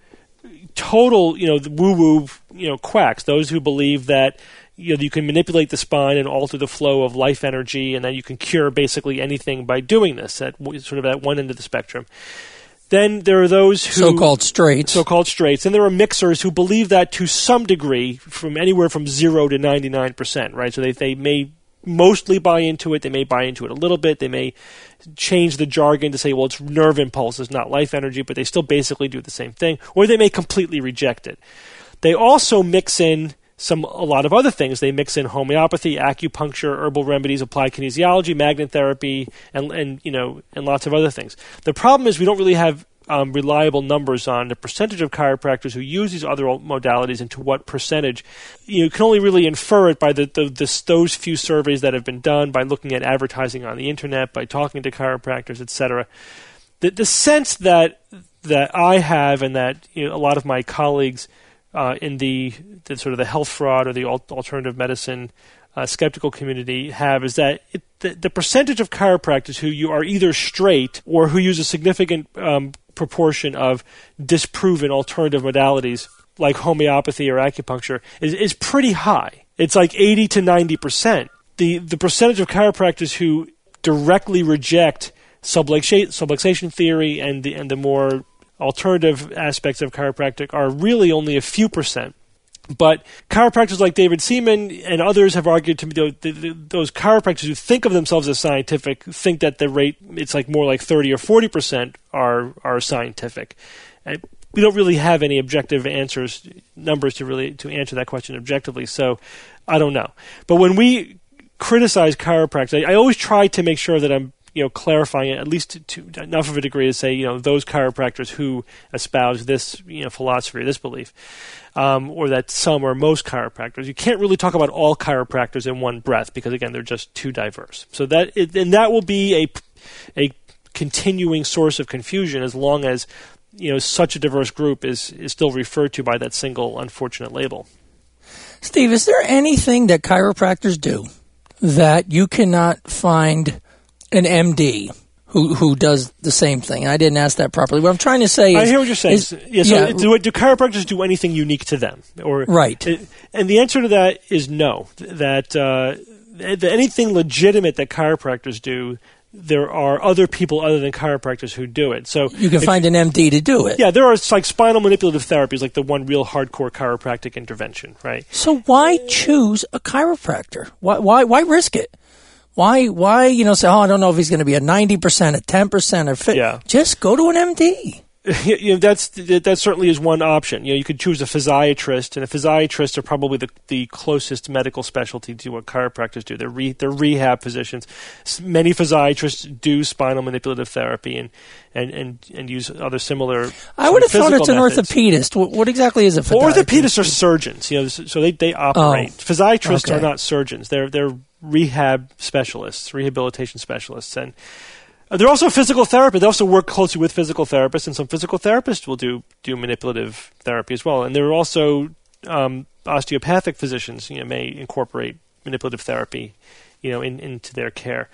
Speaker 2: total, you know, the woo-woo, you know, quacks. Those who believe that, you know, you can manipulate the spine and alter the flow of life energy, and that you can cure basically anything by doing this. At sort of at one end of the spectrum. Then there are those who
Speaker 4: so-called straights.
Speaker 2: So-called straights, and there are mixers who believe that to some degree, from anywhere from zero to ninety-nine percent. Right, so they they may mostly buy into it. They may buy into it a little bit. They may change the jargon to say, well, it's nerve impulses, not life energy, but they still basically do the same thing. Or they may completely reject it. They also mix in some a lot of other things. They mix in homeopathy, acupuncture, herbal remedies, applied kinesiology, magnet therapy, and and you know and lots of other things. The problem is we don't really have um, reliable numbers on the percentage of chiropractors who use these other modalities and to what percentage. You can only really infer it by the, the, the those few surveys that have been done, by looking at advertising on the internet, by talking to chiropractors, et cetera. The the sense that that I have, and that, you know, a lot of my colleagues Uh, in the, the sort of the health fraud or the al- alternative medicine uh, skeptical community have, is that it, the, the percentage of chiropractors who you are either straight or who use a significant um, proportion of disproven alternative modalities like homeopathy or acupuncture is, is pretty high. It's like eighty to ninety percent. The the percentage of chiropractors who directly reject subluxa- subluxation theory and the and the more alternative aspects of chiropractic are really only a few percent. But chiropractors like David Seaman and others have argued to me, those chiropractors who think of themselves as scientific think that the rate, it's like more like thirty or forty percent are are scientific. And we don't really have any objective answers, numbers to really to answer that question objectively, so I don't know. But when we criticize chiropractic, I, I always try to make sure that I'm you know, clarifying it at least to, to enough of a degree to say, you know, those chiropractors who espouse this, you know, philosophy or this belief, um, or that some or most chiropractors. You can't really talk about all chiropractors in one breath because, again, they're just too diverse. So that it, and that will be a a continuing source of confusion as long as, you know, such a diverse group is is still referred to by that single unfortunate label.
Speaker 4: Steve, is there anything that chiropractors do that you cannot find an M D who who does the same thing? I didn't ask that properly. What I'm trying to say is...
Speaker 2: I hear what you're saying.
Speaker 4: Is,
Speaker 2: yeah, so
Speaker 4: yeah,
Speaker 2: do, do chiropractors do anything unique to them? Or
Speaker 4: right.
Speaker 2: It, and the answer to that is no. That uh, anything legitimate that chiropractors do, there are other people other than chiropractors who do it. So
Speaker 4: you can find an M D to do it.
Speaker 2: Yeah, there are like spinal manipulative therapies, like the one real hardcore chiropractic intervention, right?
Speaker 4: So why choose a chiropractor? Why why why risk it? Why, why, you know, say, oh, I don't know if he's going to be a ninety percent, a ten percent, or fit.
Speaker 2: Yeah.
Speaker 4: Just go to an M D.
Speaker 2: You know, that's that certainly is one option. You know, you could choose a physiatrist, and a physiatrist are probably the, the closest medical specialty to what chiropractors do. They're re, they're rehab physicians. Many physiatrists do spinal manipulative therapy and and, and, and use other similar.
Speaker 4: I would have thought it's an
Speaker 2: methods.
Speaker 4: orthopedist. What, what exactly is a physiatrist?
Speaker 2: Well, orthopedists are surgeons. You know, so they they operate.
Speaker 4: Oh,
Speaker 2: Physiatrists
Speaker 4: okay.
Speaker 2: are not surgeons. They're they're rehab specialists, rehabilitation specialists, and they're also physical therapists. They also work closely with physical therapists, and some physical therapists will do do manipulative therapy as well. And there are also um, osteopathic physicians, you know, may incorporate manipulative therapy, you know, in, into their care.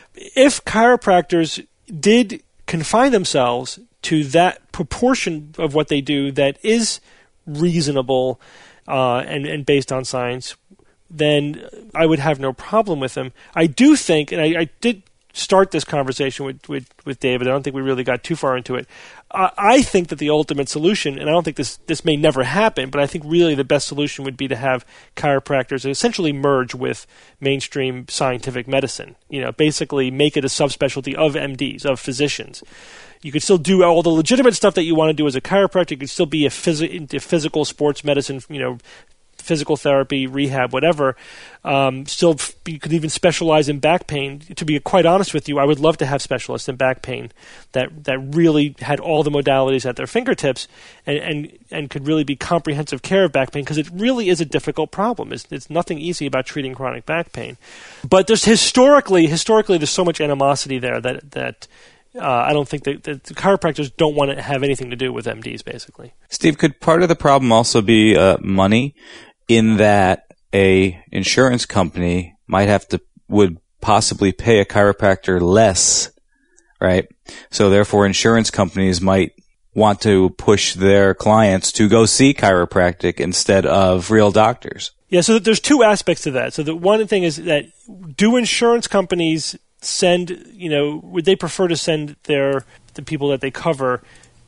Speaker 2: If chiropractors did confine themselves to that proportion of what they do that is reasonable uh, and, and based on science, then I would have no problem with them. I do think, and I, I did start this conversation with, with, with David. I don't think we really got too far into it. Uh, I think that the ultimate solution, and I don't think this, this may never happen, but I think really the best solution would be to have chiropractors essentially merge with mainstream scientific medicine. You know, basically make it a subspecialty of M Ds, of physicians. You could still do all the legitimate stuff that you want to do as a chiropractor. You could still be a phys- into physical sports medicine, you know, physical therapy, rehab, whatever. Um, still, you could even specialize in back pain. To be quite honest with you, I would love to have specialists in back pain that, that really had all the modalities at their fingertips and, and, and could really be comprehensive care of back pain, because it really is a difficult problem. It's, it's nothing easy about treating chronic back pain. But there's historically, historically, there's so much animosity there that that uh, I don't think that, that the chiropractors don't want to have anything to do with M Ds, basically.
Speaker 5: Steve, could part of the problem also be uh, money? In that a insurance company might have to, would possibly pay a chiropractor less, right? So therefore insurance companies might want to push their clients to go see chiropractic instead of real doctors.
Speaker 2: Yeah, so there's two aspects to that. So the one thing is that do insurance companies send, you know, would they prefer to send their, the people that they cover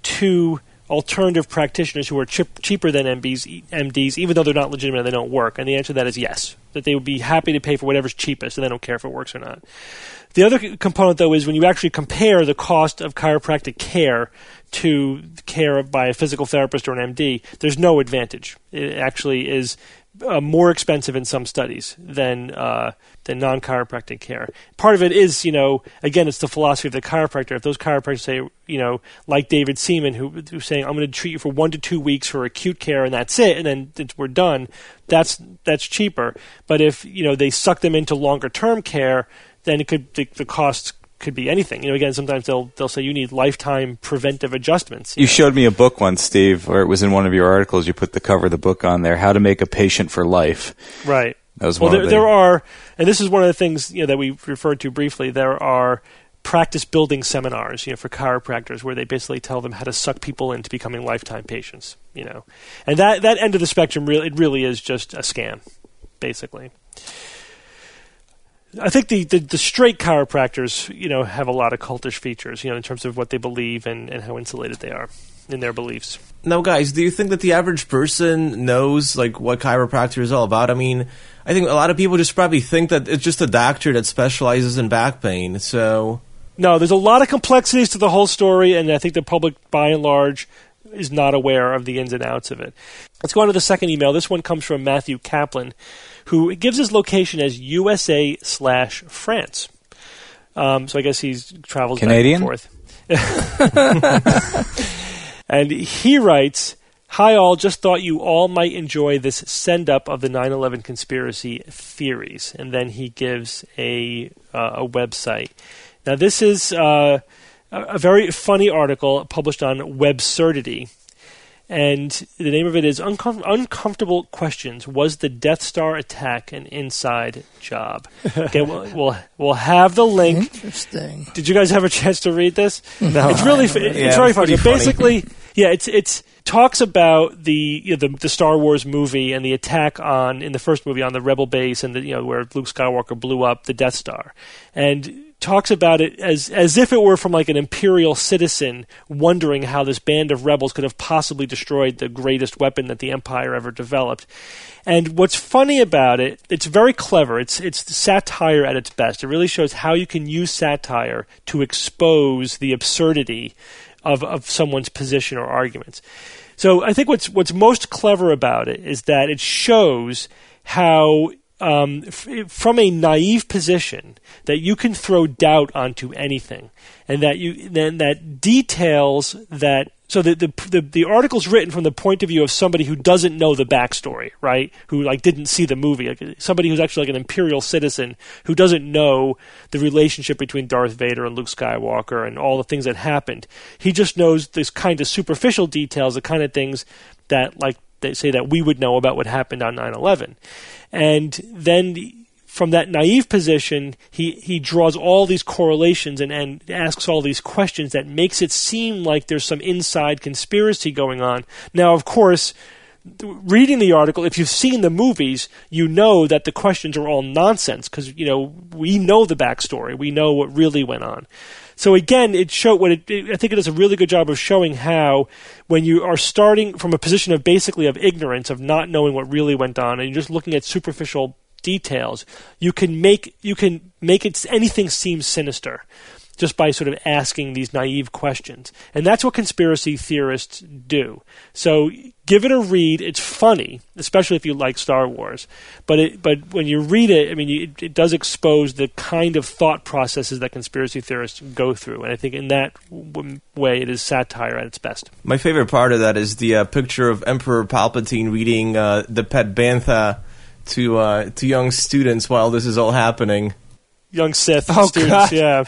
Speaker 2: to alternative practitioners who are chip, cheaper than M Ds, M Ds, even though they're not legitimate and they don't work? And the answer to that is yes, that they would be happy to pay for whatever's cheapest, and they don't care if it works or not. The other component, though, is when you actually compare the cost of chiropractic care to care by a physical therapist or an M D, there's no advantage. It actually is uh, more expensive in some studies than uh, than non-chiropractic care. Part of it is, you know, again, it's the philosophy of the chiropractor. If those chiropractors say, you know, like David Seaman, who, who's saying, I'm going to treat you for one to two weeks for acute care and that's it, and then it's, we're done, that's that's cheaper. But if, you know, they suck them into longer-term care, then it could the, the costs could be anything. You know, again, sometimes they'll they'll say you need lifetime preventive adjustments. You,
Speaker 5: you
Speaker 2: know?
Speaker 5: showed me a book once, Steve, or it was in one of your articles. You put the cover of the book on there, How to Make a Patient for Life.
Speaker 2: Right.
Speaker 5: That was
Speaker 2: well,
Speaker 5: one
Speaker 2: there,
Speaker 5: of the...
Speaker 2: there are, and this is one of the things, you know, that we referred to briefly. There are practice building seminars, you know, for chiropractors where they basically tell them how to suck people into becoming lifetime patients. You know, and that that end of the spectrum really it really is just a scam, basically. I think the, the, the straight chiropractors, you know, have a lot of cultish features, you know, in terms of what they believe and, and how insulated they are in their beliefs.
Speaker 6: Now, guys, do you think that the average person knows, like, what chiropractor is all about? I mean, I think a lot of people just probably think that it's just a doctor that specializes in back pain, so...
Speaker 2: No, there's a lot of complexities to the whole story, and I think the public, by and large, is not aware of the ins and outs of it. Let's go on to the second email. This one comes from Matthew Kaplan, who gives his location as U S A slash France. Um, so I guess he travels
Speaker 5: Canadian?
Speaker 2: back and forth. And he writes, "Hi all, just thought you all might enjoy this send-up of the nine eleven conspiracy theories." And then he gives a, uh, a website. Now this is uh, a very funny article published on Websurdity. And the name of it is Uncom- Uncomfortable Questions. Was the Death Star attack an inside job? Okay, we'll, we'll we'll have the link.
Speaker 4: Interesting.
Speaker 2: Did you guys have a chance to read this?
Speaker 4: No.
Speaker 2: It's really it's
Speaker 6: Yeah,
Speaker 2: very
Speaker 6: it's
Speaker 2: funny.
Speaker 6: pretty
Speaker 2: So basically, yeah, it's it's talks about the you know, the the Star Wars movie and the attack on in the first movie on the Rebel base and the you know where Luke Skywalker blew up the Death Star, and talks about it as as if it were from like an imperial citizen wondering how this band of rebels could have possibly destroyed the greatest weapon that the Empire ever developed. And what's funny about it, it's very clever. It's it's satire at its best. It really shows how you can use satire to expose the absurdity of, of someone's position or arguments. So I think what's what's most clever about it is that it shows how Um, f- from a naive position, that you can throw doubt onto anything, and that you then that details that. So the, the the the article's written from the point of view of somebody who doesn't know the backstory, right? Who like didn't see the movie, like, somebody who's actually like an imperial citizen who doesn't know the relationship between Darth Vader and Luke Skywalker and all the things that happened. He just knows this kind of superficial details, the kind of things that like. They say that we would know about what happened on nine eleven. And then from that naive position, he, he draws all these correlations and, and asks all these questions that makes it seem like there's some inside conspiracy going on. Now, of course, reading the article, if you've seen the movies, you know that the questions are all nonsense because, you know, we know the backstory. We know what really went on. So again, it showed what it, it, I think it does a really good job of showing how when you are starting from a position of basically of ignorance, of not knowing what really went on, and you're just looking at superficial details, you can make you can make it anything seem sinister just by sort of asking these naive questions. And that's what conspiracy theorists do. So give it a read. It's funny, especially if you like Star Wars. But it, but when you read it, I mean, you, it, it does expose the kind of thought processes that conspiracy theorists go through. And I think in that w- way, it is satire at its best.
Speaker 6: My favorite part of that is the uh, picture of Emperor Palpatine reading uh, the Pet Bantha to uh, to young students while this is all happening.
Speaker 2: Young Sith
Speaker 3: Oh,
Speaker 2: students,
Speaker 3: God.
Speaker 2: yeah.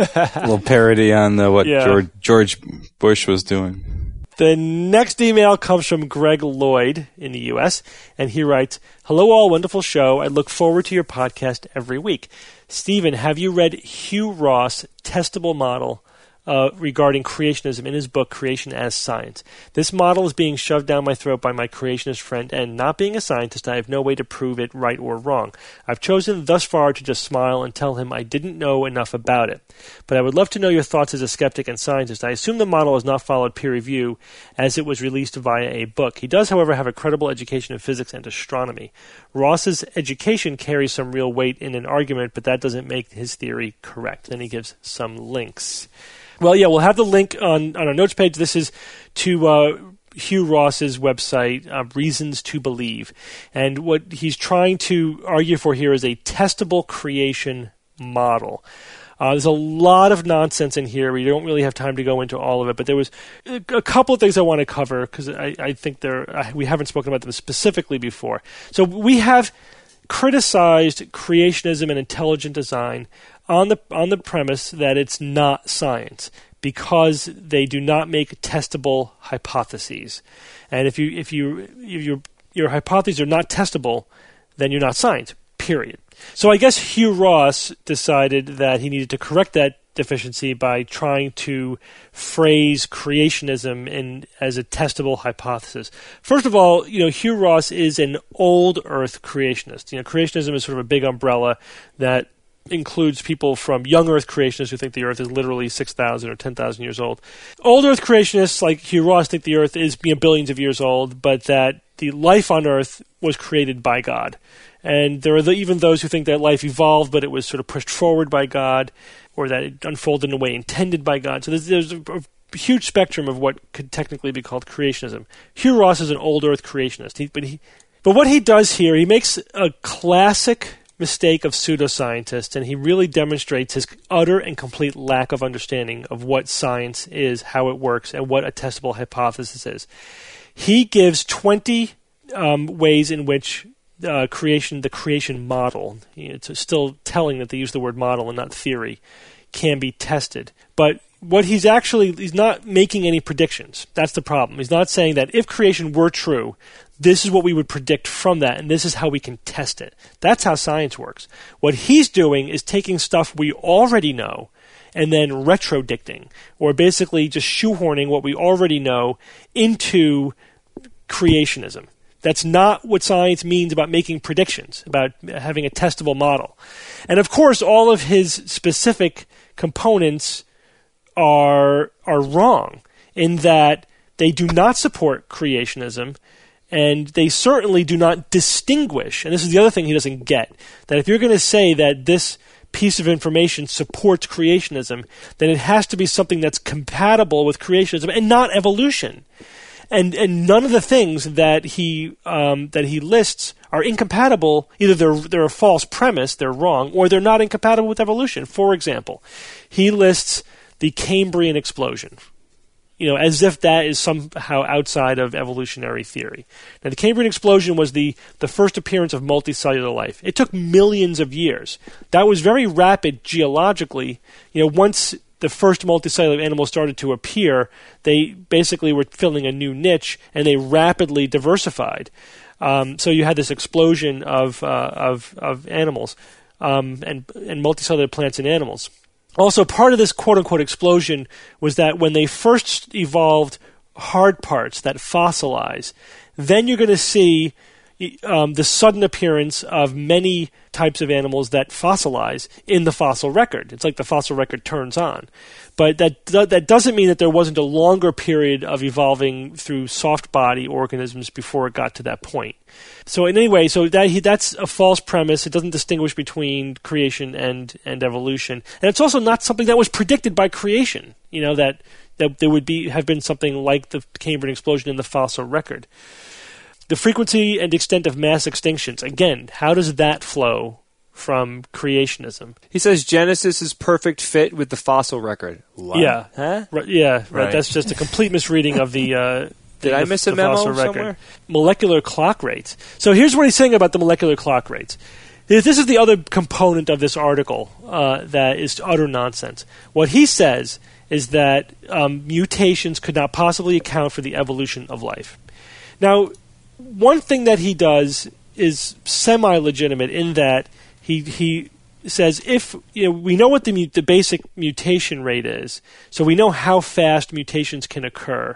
Speaker 5: A little parody on uh, what
Speaker 2: Yeah.
Speaker 5: George, George Bush was doing.
Speaker 2: The next email comes from Greg Lloyd in the U S, and he writes, "Hello all, wonderful show. I look forward to your podcast every week. Stephen, have you read Hugh Ross' testable model uh, regarding creationism in his book, Creation as Science? This model is being shoved down my throat by my creationist friend, and not being a scientist, I have no way to prove it right or wrong. I've chosen thus far to just smile and tell him I didn't know enough about it. But I would love to know your thoughts as a skeptic and scientist. I assume the model has not followed peer review as it was released via a book. He does, however, have a credible education in physics and astronomy. Ross's education carries some real weight in an argument, but that doesn't make his theory correct." Then he gives some links. Well, yeah, we'll have the link on, on our notes page. This is to uh, Hugh Ross's website, uh, Reasons to Believe. And what he's trying to argue for here is a testable creation model. Uh, there's a lot of nonsense in here. We don't really have time to go into all of it, but there was a, a couple of things I want to cover because I, I think there I, we haven't spoken about them specifically before. So we have criticized creationism and intelligent design on the on the premise that it's not science because they do not make testable hypotheses. And if you if you if your your hypotheses are not testable, then you're not science. Period. So I guess Hugh Ross decided that he needed to correct that deficiency by trying to phrase creationism in as a testable hypothesis. First of all, you know, Hugh Ross is an old Earth creationist. You know, creationism is sort of a big umbrella that includes people from young Earth creationists who think the Earth is literally six thousand or ten thousand years old. Old Earth creationists like Hugh Ross think the Earth is you know, billions of years old, but that the life on Earth was created by God. And there are the, even those who think that life evolved, but it was sort of pushed forward by God, or that it unfolded in a way intended by God. So there's, there's a, a huge spectrum of what could technically be called creationism. Hugh Ross is an old Earth creationist, he, but he, but what he does here, he makes a classic mistake of pseudoscientist, and he really demonstrates his utter and complete lack of understanding of what science is, how it works, and what a testable hypothesis is. He gives twenty um, ways in which uh, creation, the creation model, it's still telling that they use the word model and not theory, can be tested. But what he's actually, he's not making any predictions. That's the problem. He's not saying that if creation were true, this is what we would predict from that, and this is how we can test it. That's how science works. What he's doing is taking stuff we already know and then retrodicting, or basically just shoehorning what we already know into creationism. That's not what science means about making predictions, about having a testable model. And of course, all of his specific components are are wrong in that they do not support creationism, and they certainly do not distinguish. And this is the other thing he doesn't get, that if you're going to say that this piece of information supports creationism, then it has to be something that's compatible with creationism and not evolution. And and none of the things that he um, that he lists are incompatible. Either they're they're a false premise, they're wrong, or they're not incompatible with evolution. For example, he lists the Cambrian explosion, you know, as if that is somehow outside of evolutionary theory. Now, the Cambrian explosion was the, the first appearance of multicellular life. It took millions of years. That was very rapid geologically. You know, once the first multicellular animals started to appear, they basically were filling a new niche, and they rapidly diversified. Um, so you had this explosion of uh, of, of animals um, and and multicellular plants and animals. Also, part of this quote-unquote explosion was that when they first evolved hard parts that fossilize, then you're going to see um, the sudden appearance of many types of animals that fossilize in the fossil record. It's like the fossil record turns on. But that that doesn't mean that there wasn't a longer period of evolving through soft body organisms before it got to that point. So in any way, so that he, that's a false premise. It doesn't distinguish between creation and, and evolution. And it's also not something that was predicted by creation, you know, that, that there would be have been something like the Cambrian explosion in the fossil record. The frequency and extent of mass extinctions, again, how does that flow from creationism?
Speaker 3: He says Genesis is perfect fit with the fossil record. What?
Speaker 2: Yeah.
Speaker 3: Huh?
Speaker 2: Right, yeah, right.
Speaker 6: Right.
Speaker 2: That's just a complete misreading of the... Uh,
Speaker 3: Did
Speaker 2: the,
Speaker 3: I miss a
Speaker 2: the
Speaker 3: memo
Speaker 2: fossil record.
Speaker 3: somewhere?
Speaker 2: Molecular clock rates. So here's what he's saying about the molecular clock rates. This is the other component of this article uh, that is utter nonsense. What he says is that um, mutations could not possibly account for the evolution of life. Now, one thing that he does is semi-legitimate in that he he says if you know we know what the the basic mutation rate is, so we know how fast mutations can occur,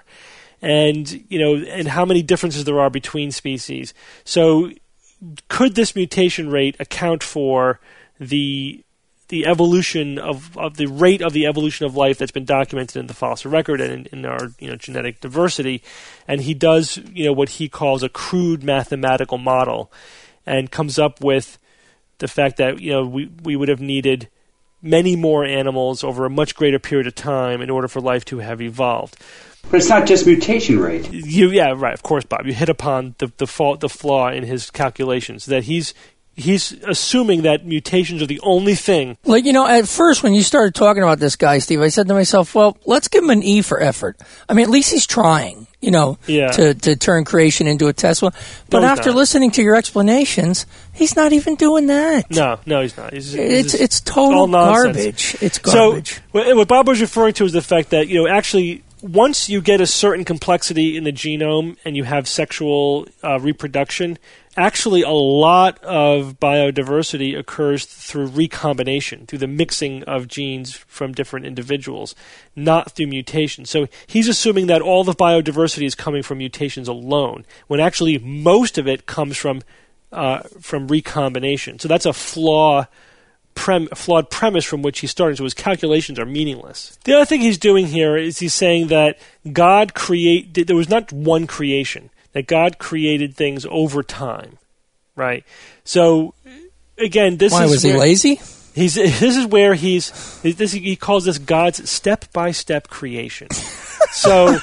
Speaker 2: and you know and how many differences there are between species. So, could this mutation rate account for the the evolution of, of the rate of the evolution of life that's been documented in the fossil record and in, in our you know genetic diversity? And he does you know what he calls a crude mathematical model, and comes up with the fact that you know we we would have needed many more animals over a much greater period of time in order for life to have evolved.
Speaker 8: But it's not just mutation rate.
Speaker 2: You yeah right of course, Bob. You hit upon the the fault the flaw in his calculations that he's. He's assuming that mutations are the only thing.
Speaker 4: Like, you know, at first when you started talking about this guy, Steve, I said to myself, well, let's give him an E for effort. I mean, at least he's trying, you know,
Speaker 2: yeah.
Speaker 4: to, to turn creation into a test. But
Speaker 2: no,
Speaker 4: after
Speaker 2: not.
Speaker 4: listening to your explanations, he's not even doing that.
Speaker 2: No, no, he's not. He's,
Speaker 4: It's
Speaker 2: he's
Speaker 4: it's total
Speaker 2: all nonsense.
Speaker 4: garbage. It's garbage.
Speaker 2: So what what Bob was referring to is the fact that, you know, actually once you get a certain complexity in the genome and you have sexual uh, reproduction, actually a lot of biodiversity occurs through recombination, through the mixing of genes from different individuals, not through mutation. So he's assuming that all the biodiversity is coming from mutations alone, when actually most of it comes from uh, from recombination. So that's a flaw Prem, flawed premise from which he's starting, so his calculations are meaningless. The other thing he's doing here is he's saying that God create there was not one creation, that God created things over time, right? So again, this
Speaker 4: Why,
Speaker 2: is
Speaker 4: was he
Speaker 2: where,
Speaker 4: lazy?
Speaker 2: He's this is where he's this he calls this God's step by step creation. So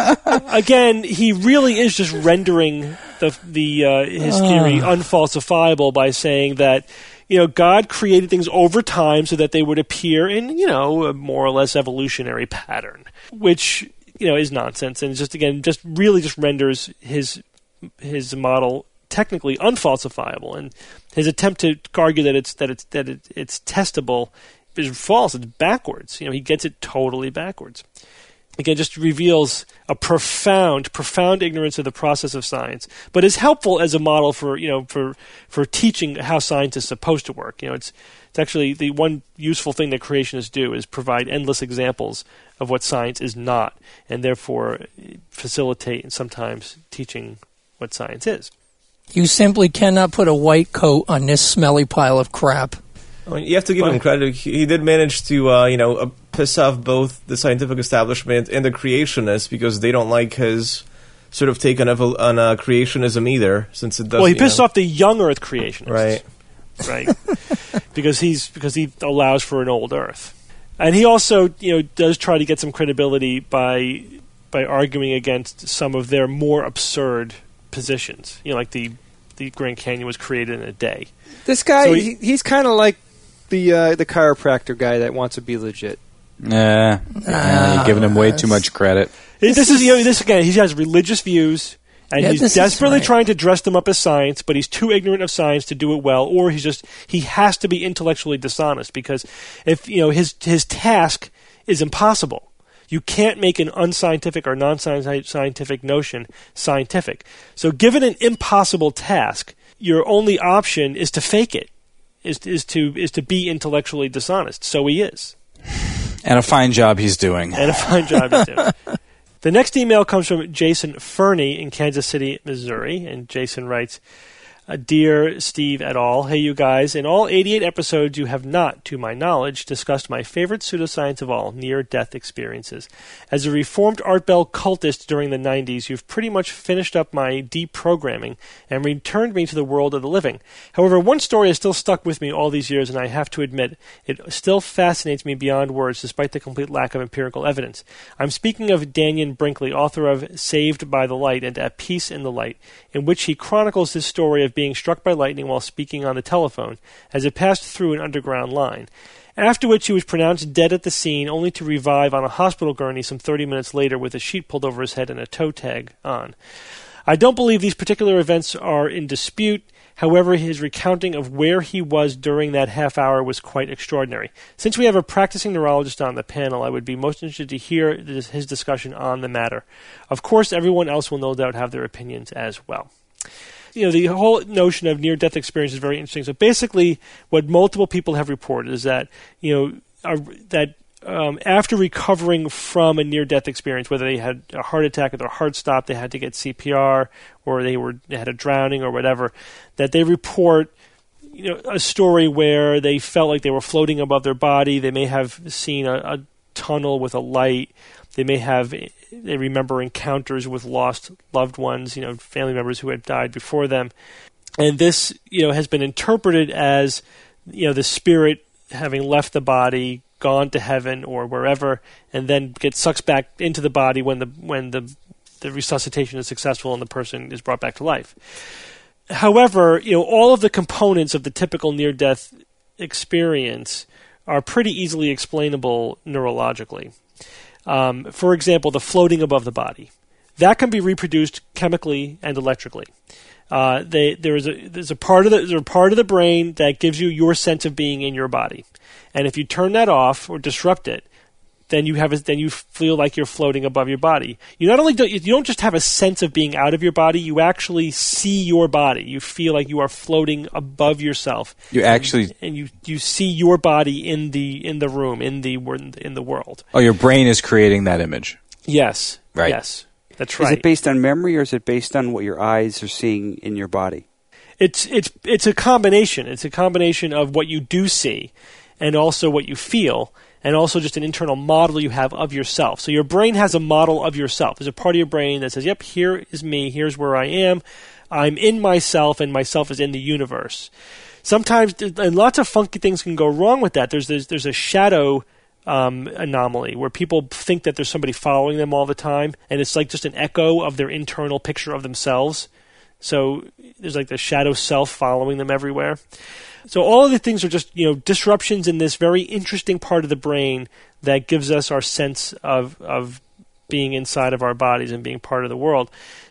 Speaker 2: again, he really is just rendering the the uh, his theory
Speaker 4: uh.
Speaker 2: unfalsifiable by saying that. You know, God created things over time so that they would appear in, you know, a more or less evolutionary pattern, which, you know, is nonsense and just, again, just really just renders his his model technically unfalsifiable. And his attempt to argue that it's that it's that it, it's testable is false. It's backwards. You know, he gets it totally backwards. Again, just reveals a profound, profound ignorance of the process of science, but is helpful as a model for, you know, for for teaching how science is supposed to work. You know, it's it's actually the one useful thing that creationists do is provide endless examples of what science is not, and therefore facilitate and sometimes teaching what science is.
Speaker 4: You simply cannot put a white coat on this smelly pile of crap.
Speaker 6: I mean, you have to give him credit. He did manage to, uh, you know, uh, piss off both the scientific establishment and the creationists because they don't like his sort of take on, evol- on uh, creationism either. Since it does.
Speaker 2: Well, he
Speaker 6: you
Speaker 2: pissed
Speaker 6: know,
Speaker 2: off the young Earth creationists,
Speaker 6: right?
Speaker 2: Right, because he's because he allows for an old Earth, and he also, you know, does try to get some credibility by by arguing against some of their more absurd positions. You know, like the the Grand Canyon was created in a day.
Speaker 3: This guy,
Speaker 2: So
Speaker 3: he, he's kind of like the uh, the chiropractor guy that wants to be legit.
Speaker 5: Nah, nah, you're giving him way too much credit.
Speaker 2: This, this is, you know, this again. He has religious views, and
Speaker 4: Yeah,
Speaker 2: he's
Speaker 4: this is
Speaker 2: desperately
Speaker 4: right.
Speaker 2: trying to dress them up as science, but he's too ignorant of science to do it well, or he's just he has to be intellectually dishonest because if you know his his task is impossible. You can't make an unscientific or non-scientific notion scientific. So, given an impossible task, your only option is to fake it. Is is to is to be intellectually dishonest. So he is.
Speaker 5: And a fine job he's doing.
Speaker 2: And a fine job he's doing. The next email comes from Jason Fernie in Kansas City, Missouri, and Jason writes, Uh, Dear Steve et al., hey you guys, in all eighty-eight episodes you have not, to my knowledge, discussed my favorite pseudoscience of all, near-death experiences. As a reformed Art Bell cultist during the nineties, you've pretty much finished up my deprogramming and returned me to the world of the living. However, one story has still stuck with me all these years, and I have to admit, it still fascinates me beyond words despite the complete lack of empirical evidence. I'm speaking of Dannion Brinkley, author of Saved by the Light and At Peace in the Light, in which he chronicles his story of being struck by lightning while speaking on the telephone as it passed through an underground line. After which he was pronounced dead at the scene, only to revive on a hospital gurney some thirty minutes later with a sheet pulled over his head and a toe tag on. I don't believe these particular events are in dispute. However, his recounting of where he was during that half hour was quite extraordinary. Since we have a practicing neurologist on the panel, I would be most interested to hear his discussion on the matter. Of course, everyone else will no doubt have their opinions as well. You know, the whole notion of near-death experience is very interesting. So basically, what multiple people have reported is that, you know, are, that um, after recovering from a near-death experience, whether they had a heart attack or their heart stopped, they had to get C P R, or they were they had a drowning or whatever, that they report, you know, a story where they felt like they were floating above their body. They may have seen a, a tunnel with a light. They may have, they remember encounters with lost loved ones, you know, family members who had died before them. And this, you know, has been interpreted as, you know, the spirit having left the body, gone to heaven or wherever, and then gets sucked back into the body when the when the the resuscitation is successful and the person is brought back to life. However, you know, all of the components of the typical near-death experience are pretty easily explainable neurologically. Um, for example, the floating above the body. That can be reproduced chemically and electrically. Uh, they, there is a there's a part of the there's a part of the brain that gives you your sense of being in your body, and if you turn that off or disrupt it, then you have a, then you feel like you're floating above your body. You not only don't you don't just have a sense of being out of your body, you actually see your body. You feel like you are floating above yourself.
Speaker 5: You actually
Speaker 2: and, and you you see your body in the in the room in the in the world.
Speaker 5: Oh, your brain is creating that image.
Speaker 2: Yes.
Speaker 5: Right.
Speaker 2: Yes. That's right.
Speaker 7: Is it based on memory or is it based on what your eyes are seeing in your body?
Speaker 2: It's it's it's a combination. It's a combination of what you do see and also what you feel, and also just an internal model you have of yourself. So your brain has a model of yourself. There's a part of your brain that says, yep, here is me, here's where I am, I'm in myself, and myself is in the universe. Sometimes, and lots of funky things can go wrong with that. There's there's, there's a shadow um, anomaly where people think that there's somebody following them all the time, and it's like just an echo of their internal picture of themselves. So there's like the shadow self following them everywhere. So all of the things are just, you know, disruptions in this very interesting part of the brain that gives us our sense of of being inside of our bodies and being part of the world.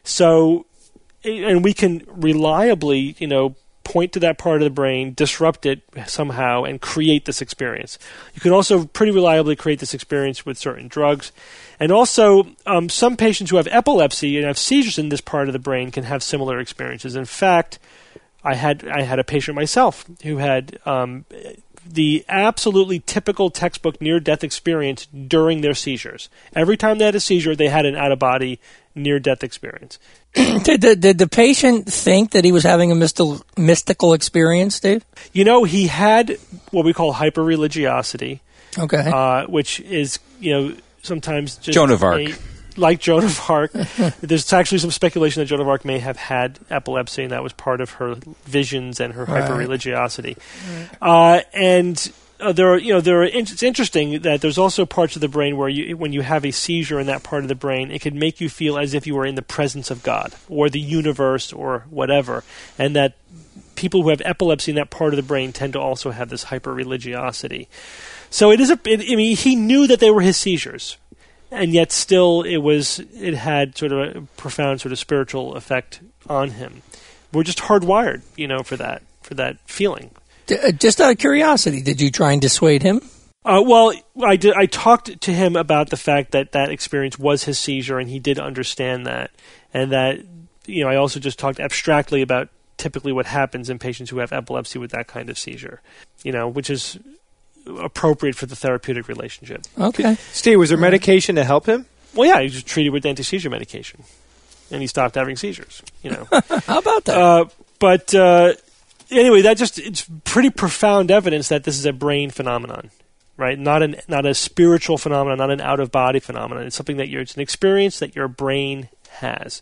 Speaker 2: So, and we can reliably, you know, point to that part of the brain, disrupt it somehow, and create this experience. You can also pretty reliably create this experience with certain drugs. And also, um, some patients who have epilepsy and have seizures in this part of the brain can have similar experiences. In fact, I had I had a patient myself who had um, the absolutely typical textbook near-death experience during their seizures. Every time they had a seizure, they had an out-of-body near-death experience.
Speaker 4: did, the, did the patient think that he was having a mystical, mystical experience, Dave?
Speaker 2: You know, he had what we call hyperreligiosity,
Speaker 4: okay,
Speaker 2: uh, which is, you know, sometimes just
Speaker 5: Joan of Arc.
Speaker 2: A, like Joan of Arc. There's actually some speculation that Joan of Arc may have had epilepsy, and that was part of her visions and her
Speaker 4: right.
Speaker 2: hyper-religiosity. Right. Uh, and uh, there are, you know, there are. It's interesting that there's also parts of the brain where you, when you have a seizure in that part of the brain, it can make you feel as if you were in the presence of God or the universe or whatever, and that people who have epilepsy in that part of the brain tend to also have this hyper-religiosity. So it is a. It, I mean, he knew that they were his seizures. And yet still it was it had sort of a profound sort of spiritual effect on him. We're just hardwired, you know, for that for that feeling.
Speaker 4: D- just out of curiosity, did you try and dissuade him?
Speaker 2: Uh, well, I did. I talked to him about the fact that that experience was his seizure, and he did understand that. And that, you know, I also just talked abstractly about typically what happens in patients who have epilepsy with that kind of seizure, you know, which is appropriate for the therapeutic relationship.
Speaker 4: Okay.
Speaker 3: Steve, was there medication to help him?
Speaker 2: Well, yeah, he was treated with anti-seizure medication, and he stopped having seizures. You know,
Speaker 4: How about that?
Speaker 2: uh, but uh, anyway, that just it's pretty profound evidence that this is a brain phenomenon, right? Not an not a spiritual phenomenon, not an out of body phenomenon. It's something that you're it's an experience that your brain has.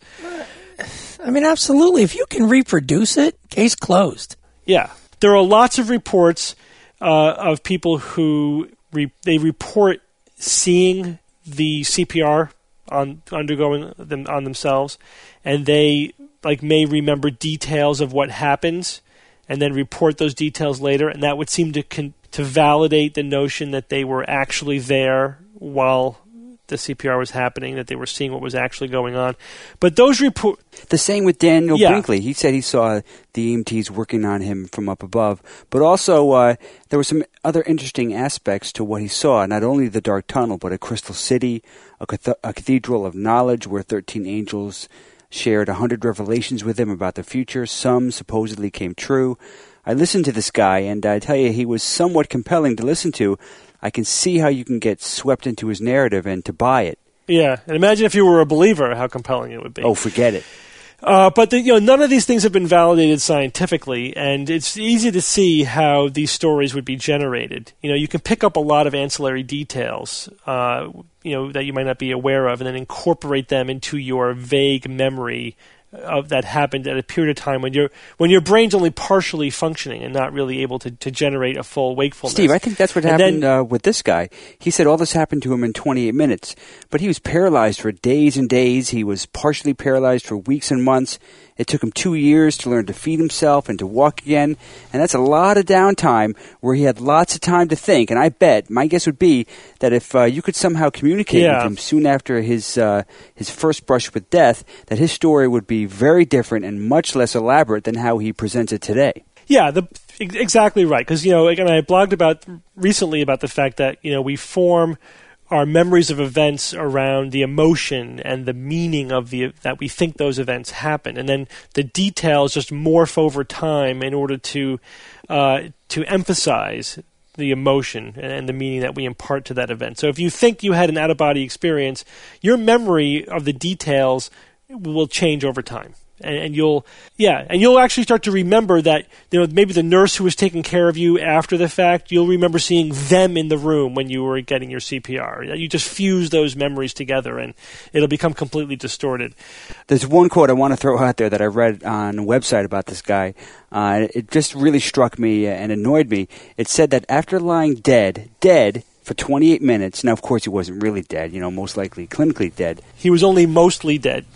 Speaker 4: I mean, absolutely. If you can reproduce it, case closed.
Speaker 2: Yeah, there are lots of reports uh, of people who re- they report seeing the C P R on undergoing them on themselves, and they like may remember details of what happens, and then report those details later, and that would seem to con- to validate the notion that they were actually there while the C P R was happening, that they were seeing what was actually going on. But those report
Speaker 7: The same with Daniel
Speaker 2: Yeah.
Speaker 7: Brinkley. He said he saw the E M Ts working on him from up above. But also, uh, there were some other interesting aspects to what he saw. Not only the dark tunnel, but a crystal city, a, cath- a cathedral of knowledge where thirteen angels shared a hundred revelations with him about the future. Some supposedly came true. I listened to this guy, and I tell you, he was somewhat compelling to listen to. I can see how you can get swept into his narrative and to buy it.
Speaker 2: yeah, and imagine if you were a believer, how compelling it would be.
Speaker 7: Oh, forget it.
Speaker 2: Uh, but the, you know, none of these things have been validated scientifically, and it's easy to see how these stories would be generated. You know, you can pick up a lot of ancillary details, uh, you know, that you might not be aware of, and then incorporate them into your vague memory of that happened at a period of time when your when your brain's only partially functioning and not really able to, to generate a full wakefulness.
Speaker 7: Steve, I think that's what
Speaker 2: And
Speaker 7: happened
Speaker 2: then-
Speaker 7: uh, with this guy. He said all this happened to him in twenty-eight minutes, but he was paralyzed for days and days. He was partially paralyzed for weeks and months. It took him two years to learn to feed himself and to walk again, and that's a lot of downtime where he had lots of time to think. And I bet, my guess would be that if uh, you could somehow communicate
Speaker 2: Yeah.
Speaker 7: with him soon after his uh, his first brush with death, that his story would be very different and much less elaborate than how he presents it today.
Speaker 2: Yeah, the, ex- exactly right. Because, you know, again, I blogged about recently about the fact that, you know, we form our memories of events around the emotion and the meaning of the that we think those events happen, and then the details just morph over time in order to uh, to emphasize the emotion and the meaning that we impart to that event. So if you think you had an out-of-body experience, your memory of the details will change over time. And, and you'll, yeah, and you'll actually start to remember that, you know, maybe the nurse who was taking care of you after the fact, you'll remember seeing them in the room when you were getting your C P R. You just fuse those memories together, and it'll become completely distorted.
Speaker 7: There's one quote I want to throw out there that I read on a website about this guy. Uh, it just really struck me and annoyed me. It said that after lying dead, dead for twenty-eight minutes, now of course he wasn't really dead, you know, most likely clinically dead.
Speaker 2: He was only mostly dead.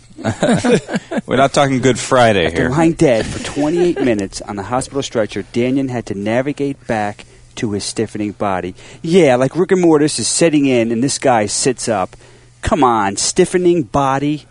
Speaker 5: We're not talking Good Friday
Speaker 7: After
Speaker 5: here.
Speaker 7: lying dead for twenty-eight minutes on the hospital stretcher, Daniel had to navigate back to his stiffening body. Yeah, like rigor mortis is setting in and this guy sits up. Come on, stiffening body.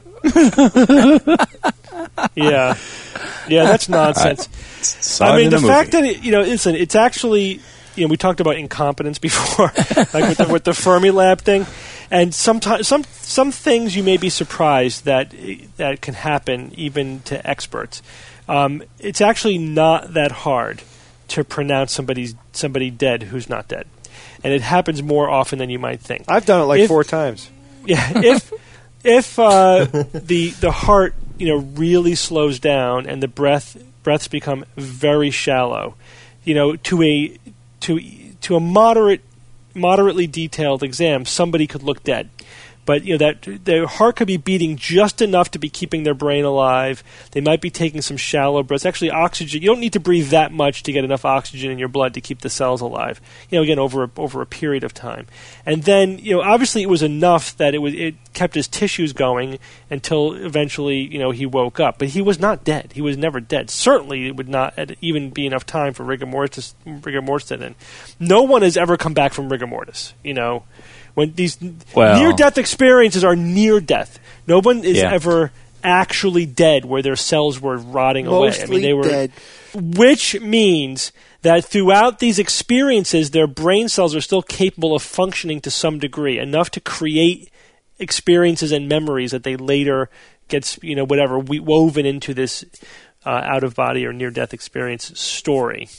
Speaker 2: Yeah. Yeah, that's nonsense.
Speaker 5: Saw
Speaker 2: I
Speaker 5: it
Speaker 2: mean,
Speaker 5: in
Speaker 2: the
Speaker 5: a movie.
Speaker 2: fact that, it, you know, listen, it's actually, you know, we talked about incompetence before, like with the, with the Fermilab thing, and sometimes some some things you may be surprised that that can happen even to experts. Um, it's actually not that hard to pronounce somebody's somebody dead who's not dead, and it happens more often than you might think.
Speaker 3: I've done it like
Speaker 2: If-
Speaker 3: four times.
Speaker 2: Yeah, if if uh, the the heart, you know, really slows down and the breath breaths become very shallow, you know, to a to to a moderate moderately detailed exam, somebody could look dead. But you know that their heart could be beating just enough to be keeping their brain alive. They might be taking some shallow breaths. Actually, oxygen. You don't need to breathe that much to get enough oxygen in your blood to keep the cells alive. You know, again over a, over a period of time. And then you know, obviously, it was enough that it was it kept his tissues going until eventually, you know, he woke up. But he was not dead. He was never dead. Certainly, it would not even be enough time for rigor mortis. Rigor mortis. And no one has ever come back from rigor mortis. You know. When these
Speaker 5: Well-
Speaker 2: near-death experiences are near-death, no one is
Speaker 5: Yeah.
Speaker 2: ever actually dead where their cells were rotting away. I mean, they were,
Speaker 3: dead.
Speaker 2: which means that throughout these experiences, their brain cells are still capable of functioning to some degree, enough to create experiences and memories that they later gets, you know, whatever, we- woven into this uh, out-of-body or near-death experience story.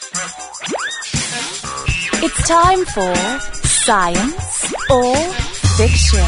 Speaker 1: It's time for Science or Fiction.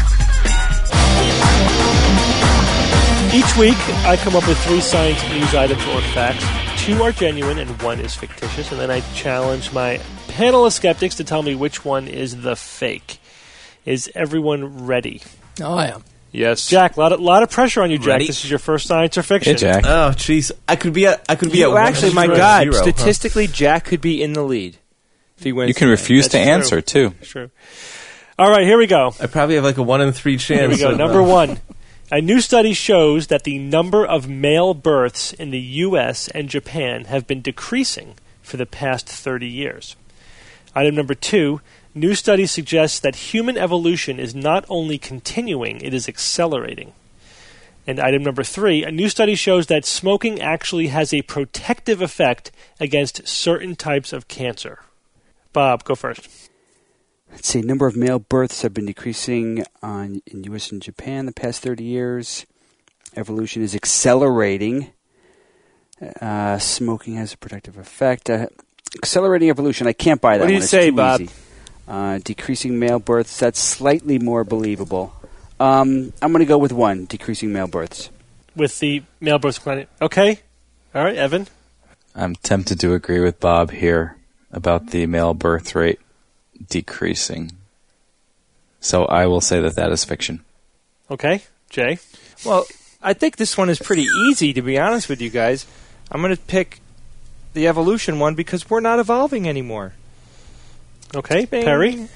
Speaker 2: Each week, I come up with three science news items or facts. Two are genuine and one is fictitious, and then I challenge my panel of skeptics to tell me which one is the fake. Is everyone ready?
Speaker 4: Oh, I am.
Speaker 3: Yes.
Speaker 2: Jack, a lot of, lot of pressure on you, Jack.
Speaker 6: Ready?
Speaker 2: This is your first science or fiction.
Speaker 5: Hey, Jack.
Speaker 6: Oh, jeez. I could be at. I could be
Speaker 3: You,
Speaker 6: at.
Speaker 3: actually, my
Speaker 6: one
Speaker 3: God,
Speaker 6: zero, huh?
Speaker 3: statistically, Jack could be in the lead if he wins.
Speaker 5: You can
Speaker 3: tonight.
Speaker 5: refuse to
Speaker 2: That's true.
Speaker 5: answer, too.
Speaker 2: That's true. All right, here we go.
Speaker 6: I probably have like a one in three chance.
Speaker 2: Here we go.
Speaker 6: of,
Speaker 2: Number
Speaker 6: uh,
Speaker 2: one. A new study shows that the number of male births in the U S and Japan have been decreasing for the past thirty years. Item number two. New study suggests that human evolution is not only continuing, it is accelerating. And item number three. A new study shows that smoking actually has a protective effect against certain types of cancer. Bob, go first.
Speaker 7: Let's see, number of male births have been decreasing on, in U S and Japan the past thirty years. Evolution is accelerating. Uh, smoking has a protective effect. Uh, accelerating evolution, I can't buy that
Speaker 3: What do you
Speaker 7: one. It's
Speaker 3: say,
Speaker 7: too
Speaker 3: Bob?
Speaker 7: easy. Uh, decreasing male births, that's slightly more believable. Um, I'm going to go with one, decreasing male births.
Speaker 2: With the male birth planet. Okay. All right, Evan.
Speaker 5: I'm tempted to agree with Bob here about the male birth rate decreasing. So I will say that that is fiction.
Speaker 2: Okay. Jay.
Speaker 3: Well, I think this one is pretty easy, to be honest with you guys. I'm going to pick the evolution one because we're not evolving anymore.
Speaker 2: Okay.
Speaker 3: Bing.
Speaker 2: Perry.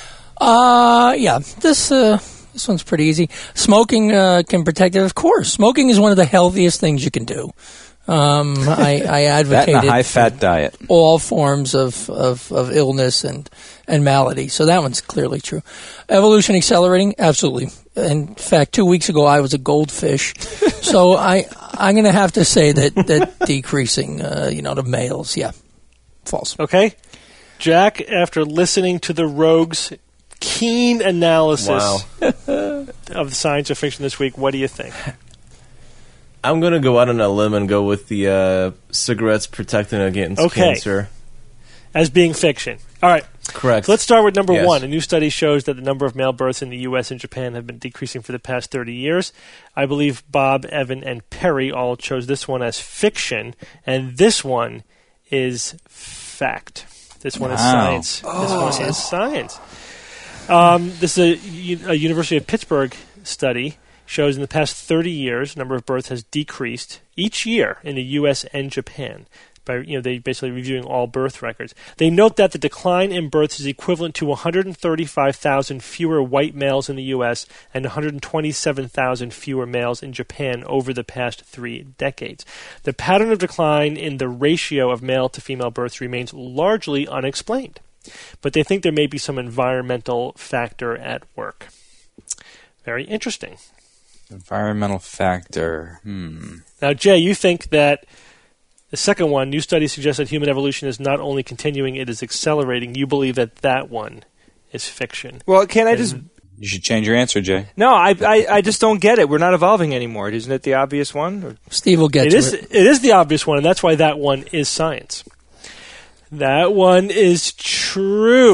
Speaker 4: Uh, yeah, this uh, this one's pretty easy. Smoking uh, can protect it, of course. Smoking is one of the healthiest things you can do. Um, I, I advocate
Speaker 5: That and a
Speaker 4: it
Speaker 5: high-fat
Speaker 4: for
Speaker 5: diet.
Speaker 4: all forms of, of, of illness and, and malady. So that one's clearly true. Evolution accelerating, absolutely. In fact, two weeks ago I was a goldfish, so I I'm going to have to say that that decreasing, uh, you know, the males, yeah, false.
Speaker 2: Okay. Jack, after listening to the Rogues' keen analysis
Speaker 6: Wow.
Speaker 2: of science or fiction this week, what do you think?
Speaker 6: I'm going to go out on a limb and go with the uh, cigarettes protecting against
Speaker 2: Okay.
Speaker 6: cancer.
Speaker 2: As being fiction. All right.
Speaker 6: Correct.
Speaker 2: So let's start with number
Speaker 6: Yes.
Speaker 2: one. A new study shows that the number of male births in the U S and Japan have been decreasing for the past thirty years. I believe Bob, Evan, and Perry all chose this one as fiction, and this one is fact. This one is
Speaker 5: Wow.
Speaker 2: science. This one is science. Um, this is a, U- a University of Pittsburgh study. Shows in the past thirty years, the number of births has decreased each year in the U S and Japan. By, you know, they basically reviewing all birth records. They note that the decline in births is equivalent to one hundred thirty-five thousand fewer white males in the U S and one hundred twenty-seven thousand fewer males in Japan over the past three decades. The pattern of decline in the ratio of male to female births remains largely unexplained, but they think there may be some environmental factor at work. Very interesting.
Speaker 5: Environmental factor. Hmm.
Speaker 2: Now, Jay, you think that the second one, new studies suggest that human evolution is not only continuing, it is accelerating. You believe that that one is fiction.
Speaker 3: Well, can I just...
Speaker 5: You should change your answer, Jay.
Speaker 3: No, I, I, I just don't get it. We're not evolving anymore. Isn't it the obvious one? Or-
Speaker 4: Steve will get
Speaker 2: It
Speaker 4: to
Speaker 2: is,
Speaker 4: it.
Speaker 2: it is the obvious one, and that's why that one is science. That one is true.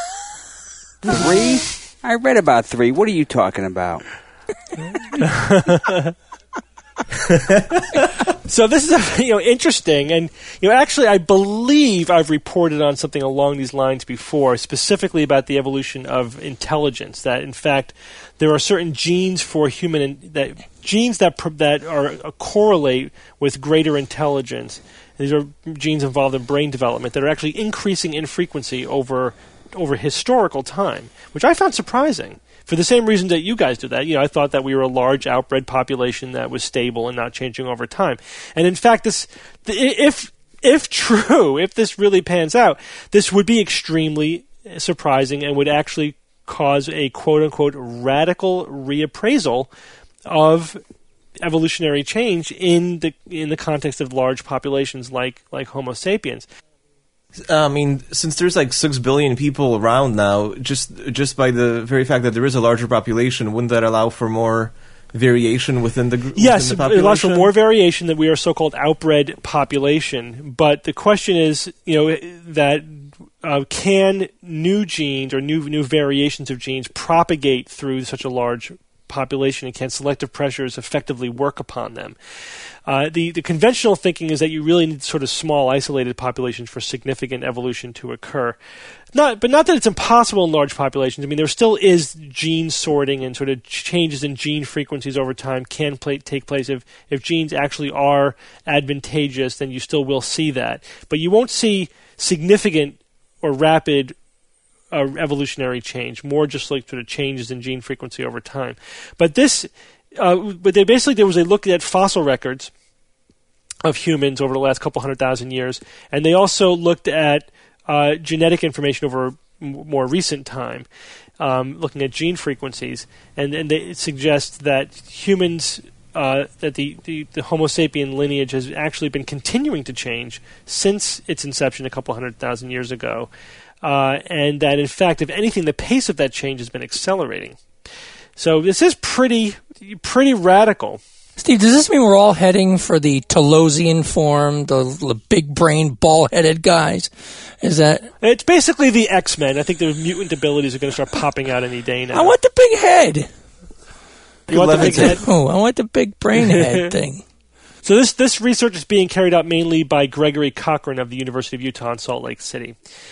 Speaker 7: Three? I read about three. What are you talking about?
Speaker 2: So this is you know interesting, and you know actually I believe I've reported on something along these lines before, specifically about the evolution of intelligence. That in fact there are certain genes for human in, that genes that pr- that are uh, correlate with greater intelligence. These are genes involved in brain development that are actually increasing in frequency over over historical time, which I found surprising. For the same reason that you guys do that. You know, I thought that we were a large outbred population that was stable and not changing over time. And in fact, this, if if true, if this really pans out, this would be extremely surprising and would actually cause a quote-unquote radical reappraisal of evolutionary change in the in the context of large populations like like Homo sapiens.
Speaker 6: I mean, since there's like six billion people around now, just just by the very fact that there is a larger population, wouldn't that allow for more variation within the group?
Speaker 2: Yes,
Speaker 6: within the
Speaker 2: it
Speaker 6: population?
Speaker 2: allows for more variation that we are a so-called outbred population. But the question is, you know, that uh, can new genes or new new variations of genes propagate through such a large population, and can selective pressures effectively work upon them? Uh, the, the conventional thinking is that you really need sort of small, isolated populations for significant evolution to occur. Not, but not that it's impossible in large populations. I mean, there still is gene sorting, and sort of changes in gene frequencies over time can play, take place. If, if genes actually are advantageous, then you still will see that. But you won't see significant or rapid uh, evolutionary change, more just like sort of changes in gene frequency over time. But this, uh, but they basically, there was a look at fossil records of humans over the last couple hundred thousand years, and they also looked at uh, genetic information over a more recent time, um, looking at gene frequencies, and, and they suggest that humans, uh, that the, the, the Homo sapien lineage has actually been continuing to change since its inception a couple hundred thousand years ago, uh, and that in fact, if anything, the pace of that change has been accelerating. So this is pretty pretty radical.
Speaker 4: Steve, does this mean we're all heading for the Telosian form, the, the big brain, ball-headed guys? Is that...
Speaker 2: It's basically the X-Men. I think the mutant abilities are going to start popping out any day now.
Speaker 4: I want the big head.
Speaker 2: You want the big head?
Speaker 4: Oh, I want the big brain head thing.
Speaker 2: So this, this research is being carried out mainly by Gregory Cochran of the University of Utah in Salt Lake City.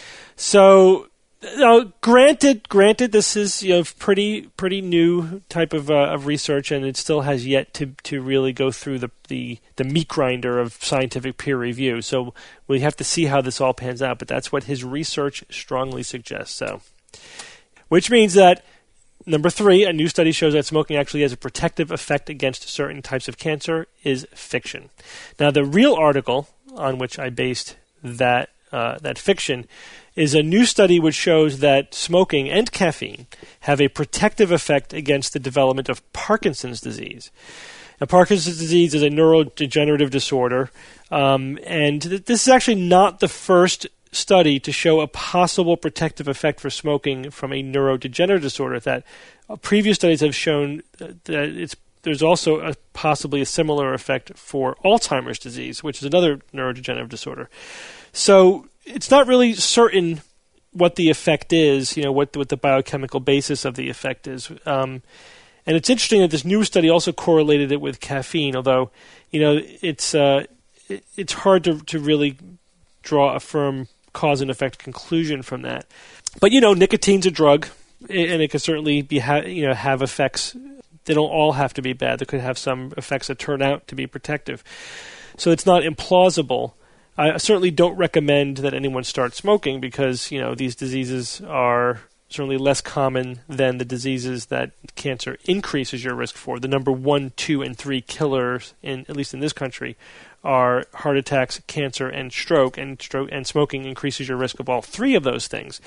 Speaker 2: So... Now, granted, granted, this is you know pretty pretty new type of uh, of research, and it still has yet to, to really go through the, the the meat grinder of scientific peer review. So we have to see how this all pans out. But that's what his research strongly suggests. So, which means that number three, a new study shows that smoking actually has a protective effect against certain types of cancer is fiction. Now, the real article on which I based that uh, that fiction is a new study which shows that smoking and caffeine have a protective effect against the development of Parkinson's disease. Now, Parkinson's disease is a neurodegenerative disorder, um, and th- this is actually not the first study to show a possible protective effect for smoking from a neurodegenerative disorder. That uh, previous studies have shown that it's there's also a, possibly a similar effect for Alzheimer's disease, which is another neurodegenerative disorder. So it's not really certain what the effect is, you know, what, what the biochemical basis of the effect is. Um, and it's interesting that this new study also correlated it with caffeine, although, you know, it's uh, it, it's hard to, to really draw a firm cause and effect conclusion from that. But, you know, nicotine's a drug, and it can certainly be ha- you know have effects. They don't all have to be bad. They could have some effects that turn out to be protective. So it's not implausible. I certainly don't recommend that anyone start smoking because, you know, these diseases are certainly less common than the diseases that cancer increases your risk for. The number one, two, and three killers, in at least in this country, are heart attacks, cancer, and stroke. And stroke and smoking increases your risk of all three of those things.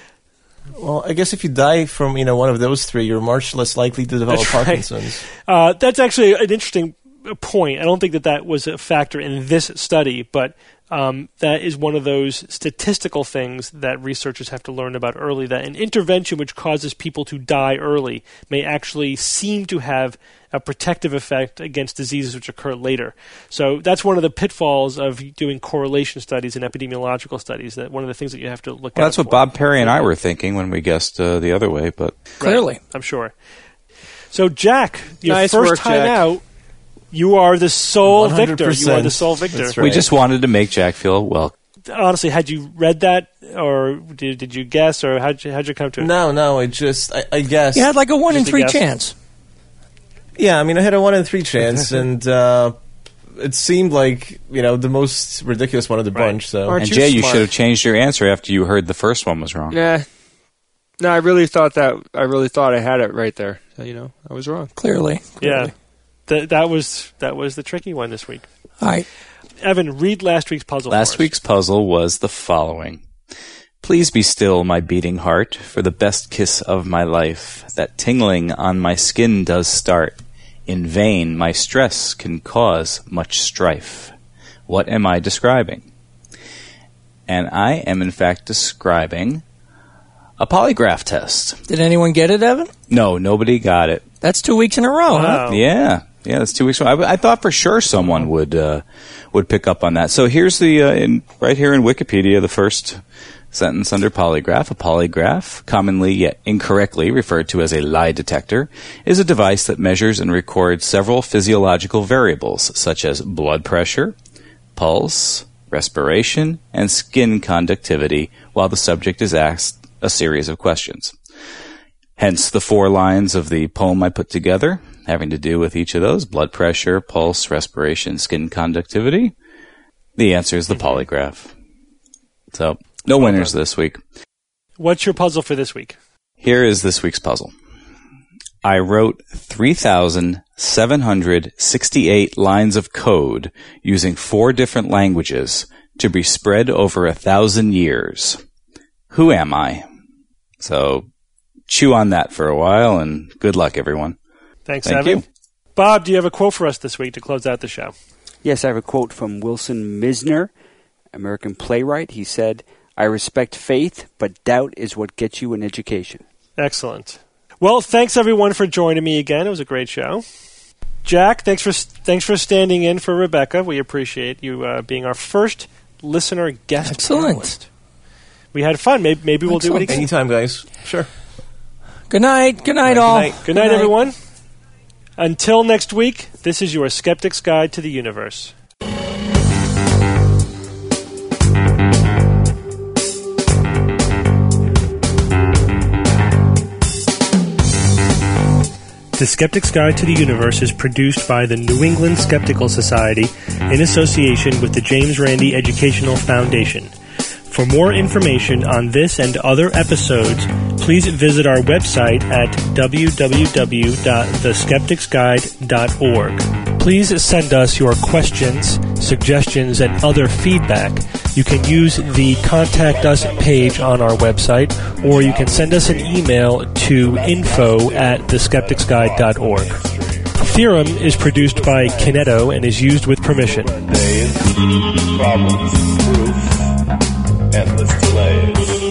Speaker 6: Well, I guess if you die from, you know, one of those three, you're much less likely to develop
Speaker 2: That's right.
Speaker 6: Parkinson's.
Speaker 2: Uh, that's actually an interesting point. I don't think that that was a factor in this study, but um, that is one of those statistical things that researchers have to learn about early, that an intervention which causes people to die early may actually seem to have a protective effect against diseases which occur later. So that's one of the pitfalls of doing correlation studies and epidemiological studies, that one of the things that you have to look
Speaker 5: well,
Speaker 2: out
Speaker 5: that's what
Speaker 2: for.
Speaker 5: Bob Perry and I were thinking when we guessed uh, the other way, but
Speaker 4: Clearly.
Speaker 2: Right, I'm sure. So, Jack, your
Speaker 3: Nice
Speaker 2: first
Speaker 3: work,
Speaker 2: time
Speaker 3: Jack.
Speaker 2: out, you are the sole
Speaker 6: one hundred
Speaker 2: victor. You
Speaker 6: percent.
Speaker 2: are the sole victor.
Speaker 6: That's
Speaker 5: we
Speaker 6: right.
Speaker 5: just wanted to make Jack feel well.
Speaker 2: Honestly, had you read that, or did, did you guess, or how'd you, how'd you come to it?
Speaker 6: No, no, I just, I, I guess.
Speaker 4: You had like a one in
Speaker 2: Just a
Speaker 4: three
Speaker 2: guess.
Speaker 4: chance.
Speaker 6: Yeah, I mean, I had a one in three chance, and uh, it seemed like, you know, the most ridiculous one of the
Speaker 2: Right.
Speaker 6: bunch, so.
Speaker 3: Aren't
Speaker 5: And
Speaker 3: you
Speaker 5: Jay, you
Speaker 3: smart?
Speaker 5: should have changed your answer after you heard the first one was wrong.
Speaker 3: Yeah. No, I really thought that. I really thought I had it right there. So, you know, I was wrong.
Speaker 4: Clearly.
Speaker 2: Yeah,
Speaker 4: Clearly.
Speaker 2: Th- that was that was the tricky one this week.
Speaker 4: All right.
Speaker 2: Evan, read last week's puzzle.
Speaker 5: Last
Speaker 2: for us.
Speaker 5: week's puzzle was the following. Please be still, my beating heart, for the best kiss of my life. That tingling on my skin does start. In vain, my stress can cause much strife. What am I describing? And I am, in fact, describing a polygraph test.
Speaker 4: Did anyone get it, Evan?
Speaker 5: No, nobody got it.
Speaker 4: That's two weeks in a row, huh?
Speaker 2: Wow.
Speaker 5: Yeah, yeah, that's two weeks. I, I thought for sure someone would uh, would pick up on that. So here's the uh, in, right here in Wikipedia, the first Sentence under polygraph. A polygraph, commonly yet incorrectly referred to as a lie detector, is a device that measures and records several physiological variables, such as blood pressure, pulse, respiration, and skin conductivity, while the subject is asked a series of questions. Hence the four lines of the poem I put together, having to do with each of those: blood pressure, pulse, respiration, skin conductivity. The answer is the polygraph. So, no winners this week.
Speaker 2: What's your puzzle for this week?
Speaker 5: Here is this week's puzzle. I wrote three thousand seven hundred sixty-eight lines of code using four different languages to be spread over a thousand years. Who am I? So, chew on that for a while, and good luck, everyone.
Speaker 2: Thanks,
Speaker 5: Thank
Speaker 2: Evan.
Speaker 5: you.
Speaker 2: Bob, do you have a quote for us this week to close out the show?
Speaker 7: Yes, I have a quote from Wilson Misner, American playwright. He said, "I respect faith, but doubt is what gets you an education."
Speaker 2: Excellent. Well, thanks everyone for joining me again. It was a great show. Jack, thanks for thanks for standing in for Rebecca. We appreciate you uh, being our first listener guest.
Speaker 4: Excellent.
Speaker 2: panelist. We had fun. Maybe, maybe we'll do it again.
Speaker 6: Anytime, guys. Sure.
Speaker 4: Good night. Good night,
Speaker 6: Good
Speaker 4: all.
Speaker 6: night.
Speaker 2: Good night, everyone. Until next week, this is your Skeptic's Guide to the Universe. The Skeptic's Guide to the Universe is produced by the New England Skeptical Society in association with the James Randi Educational Foundation. For more information on this and other episodes, please visit our website at w w w dot the skeptics guide dot org. Please send us your questions, suggestions, and other feedback. You can use the Contact Us page on our website, or you can send us an email to info at the skeptics guide dot org. Theorem is produced by Kineto and is used with permission.
Speaker 9: Days, problems, proof, endless delays.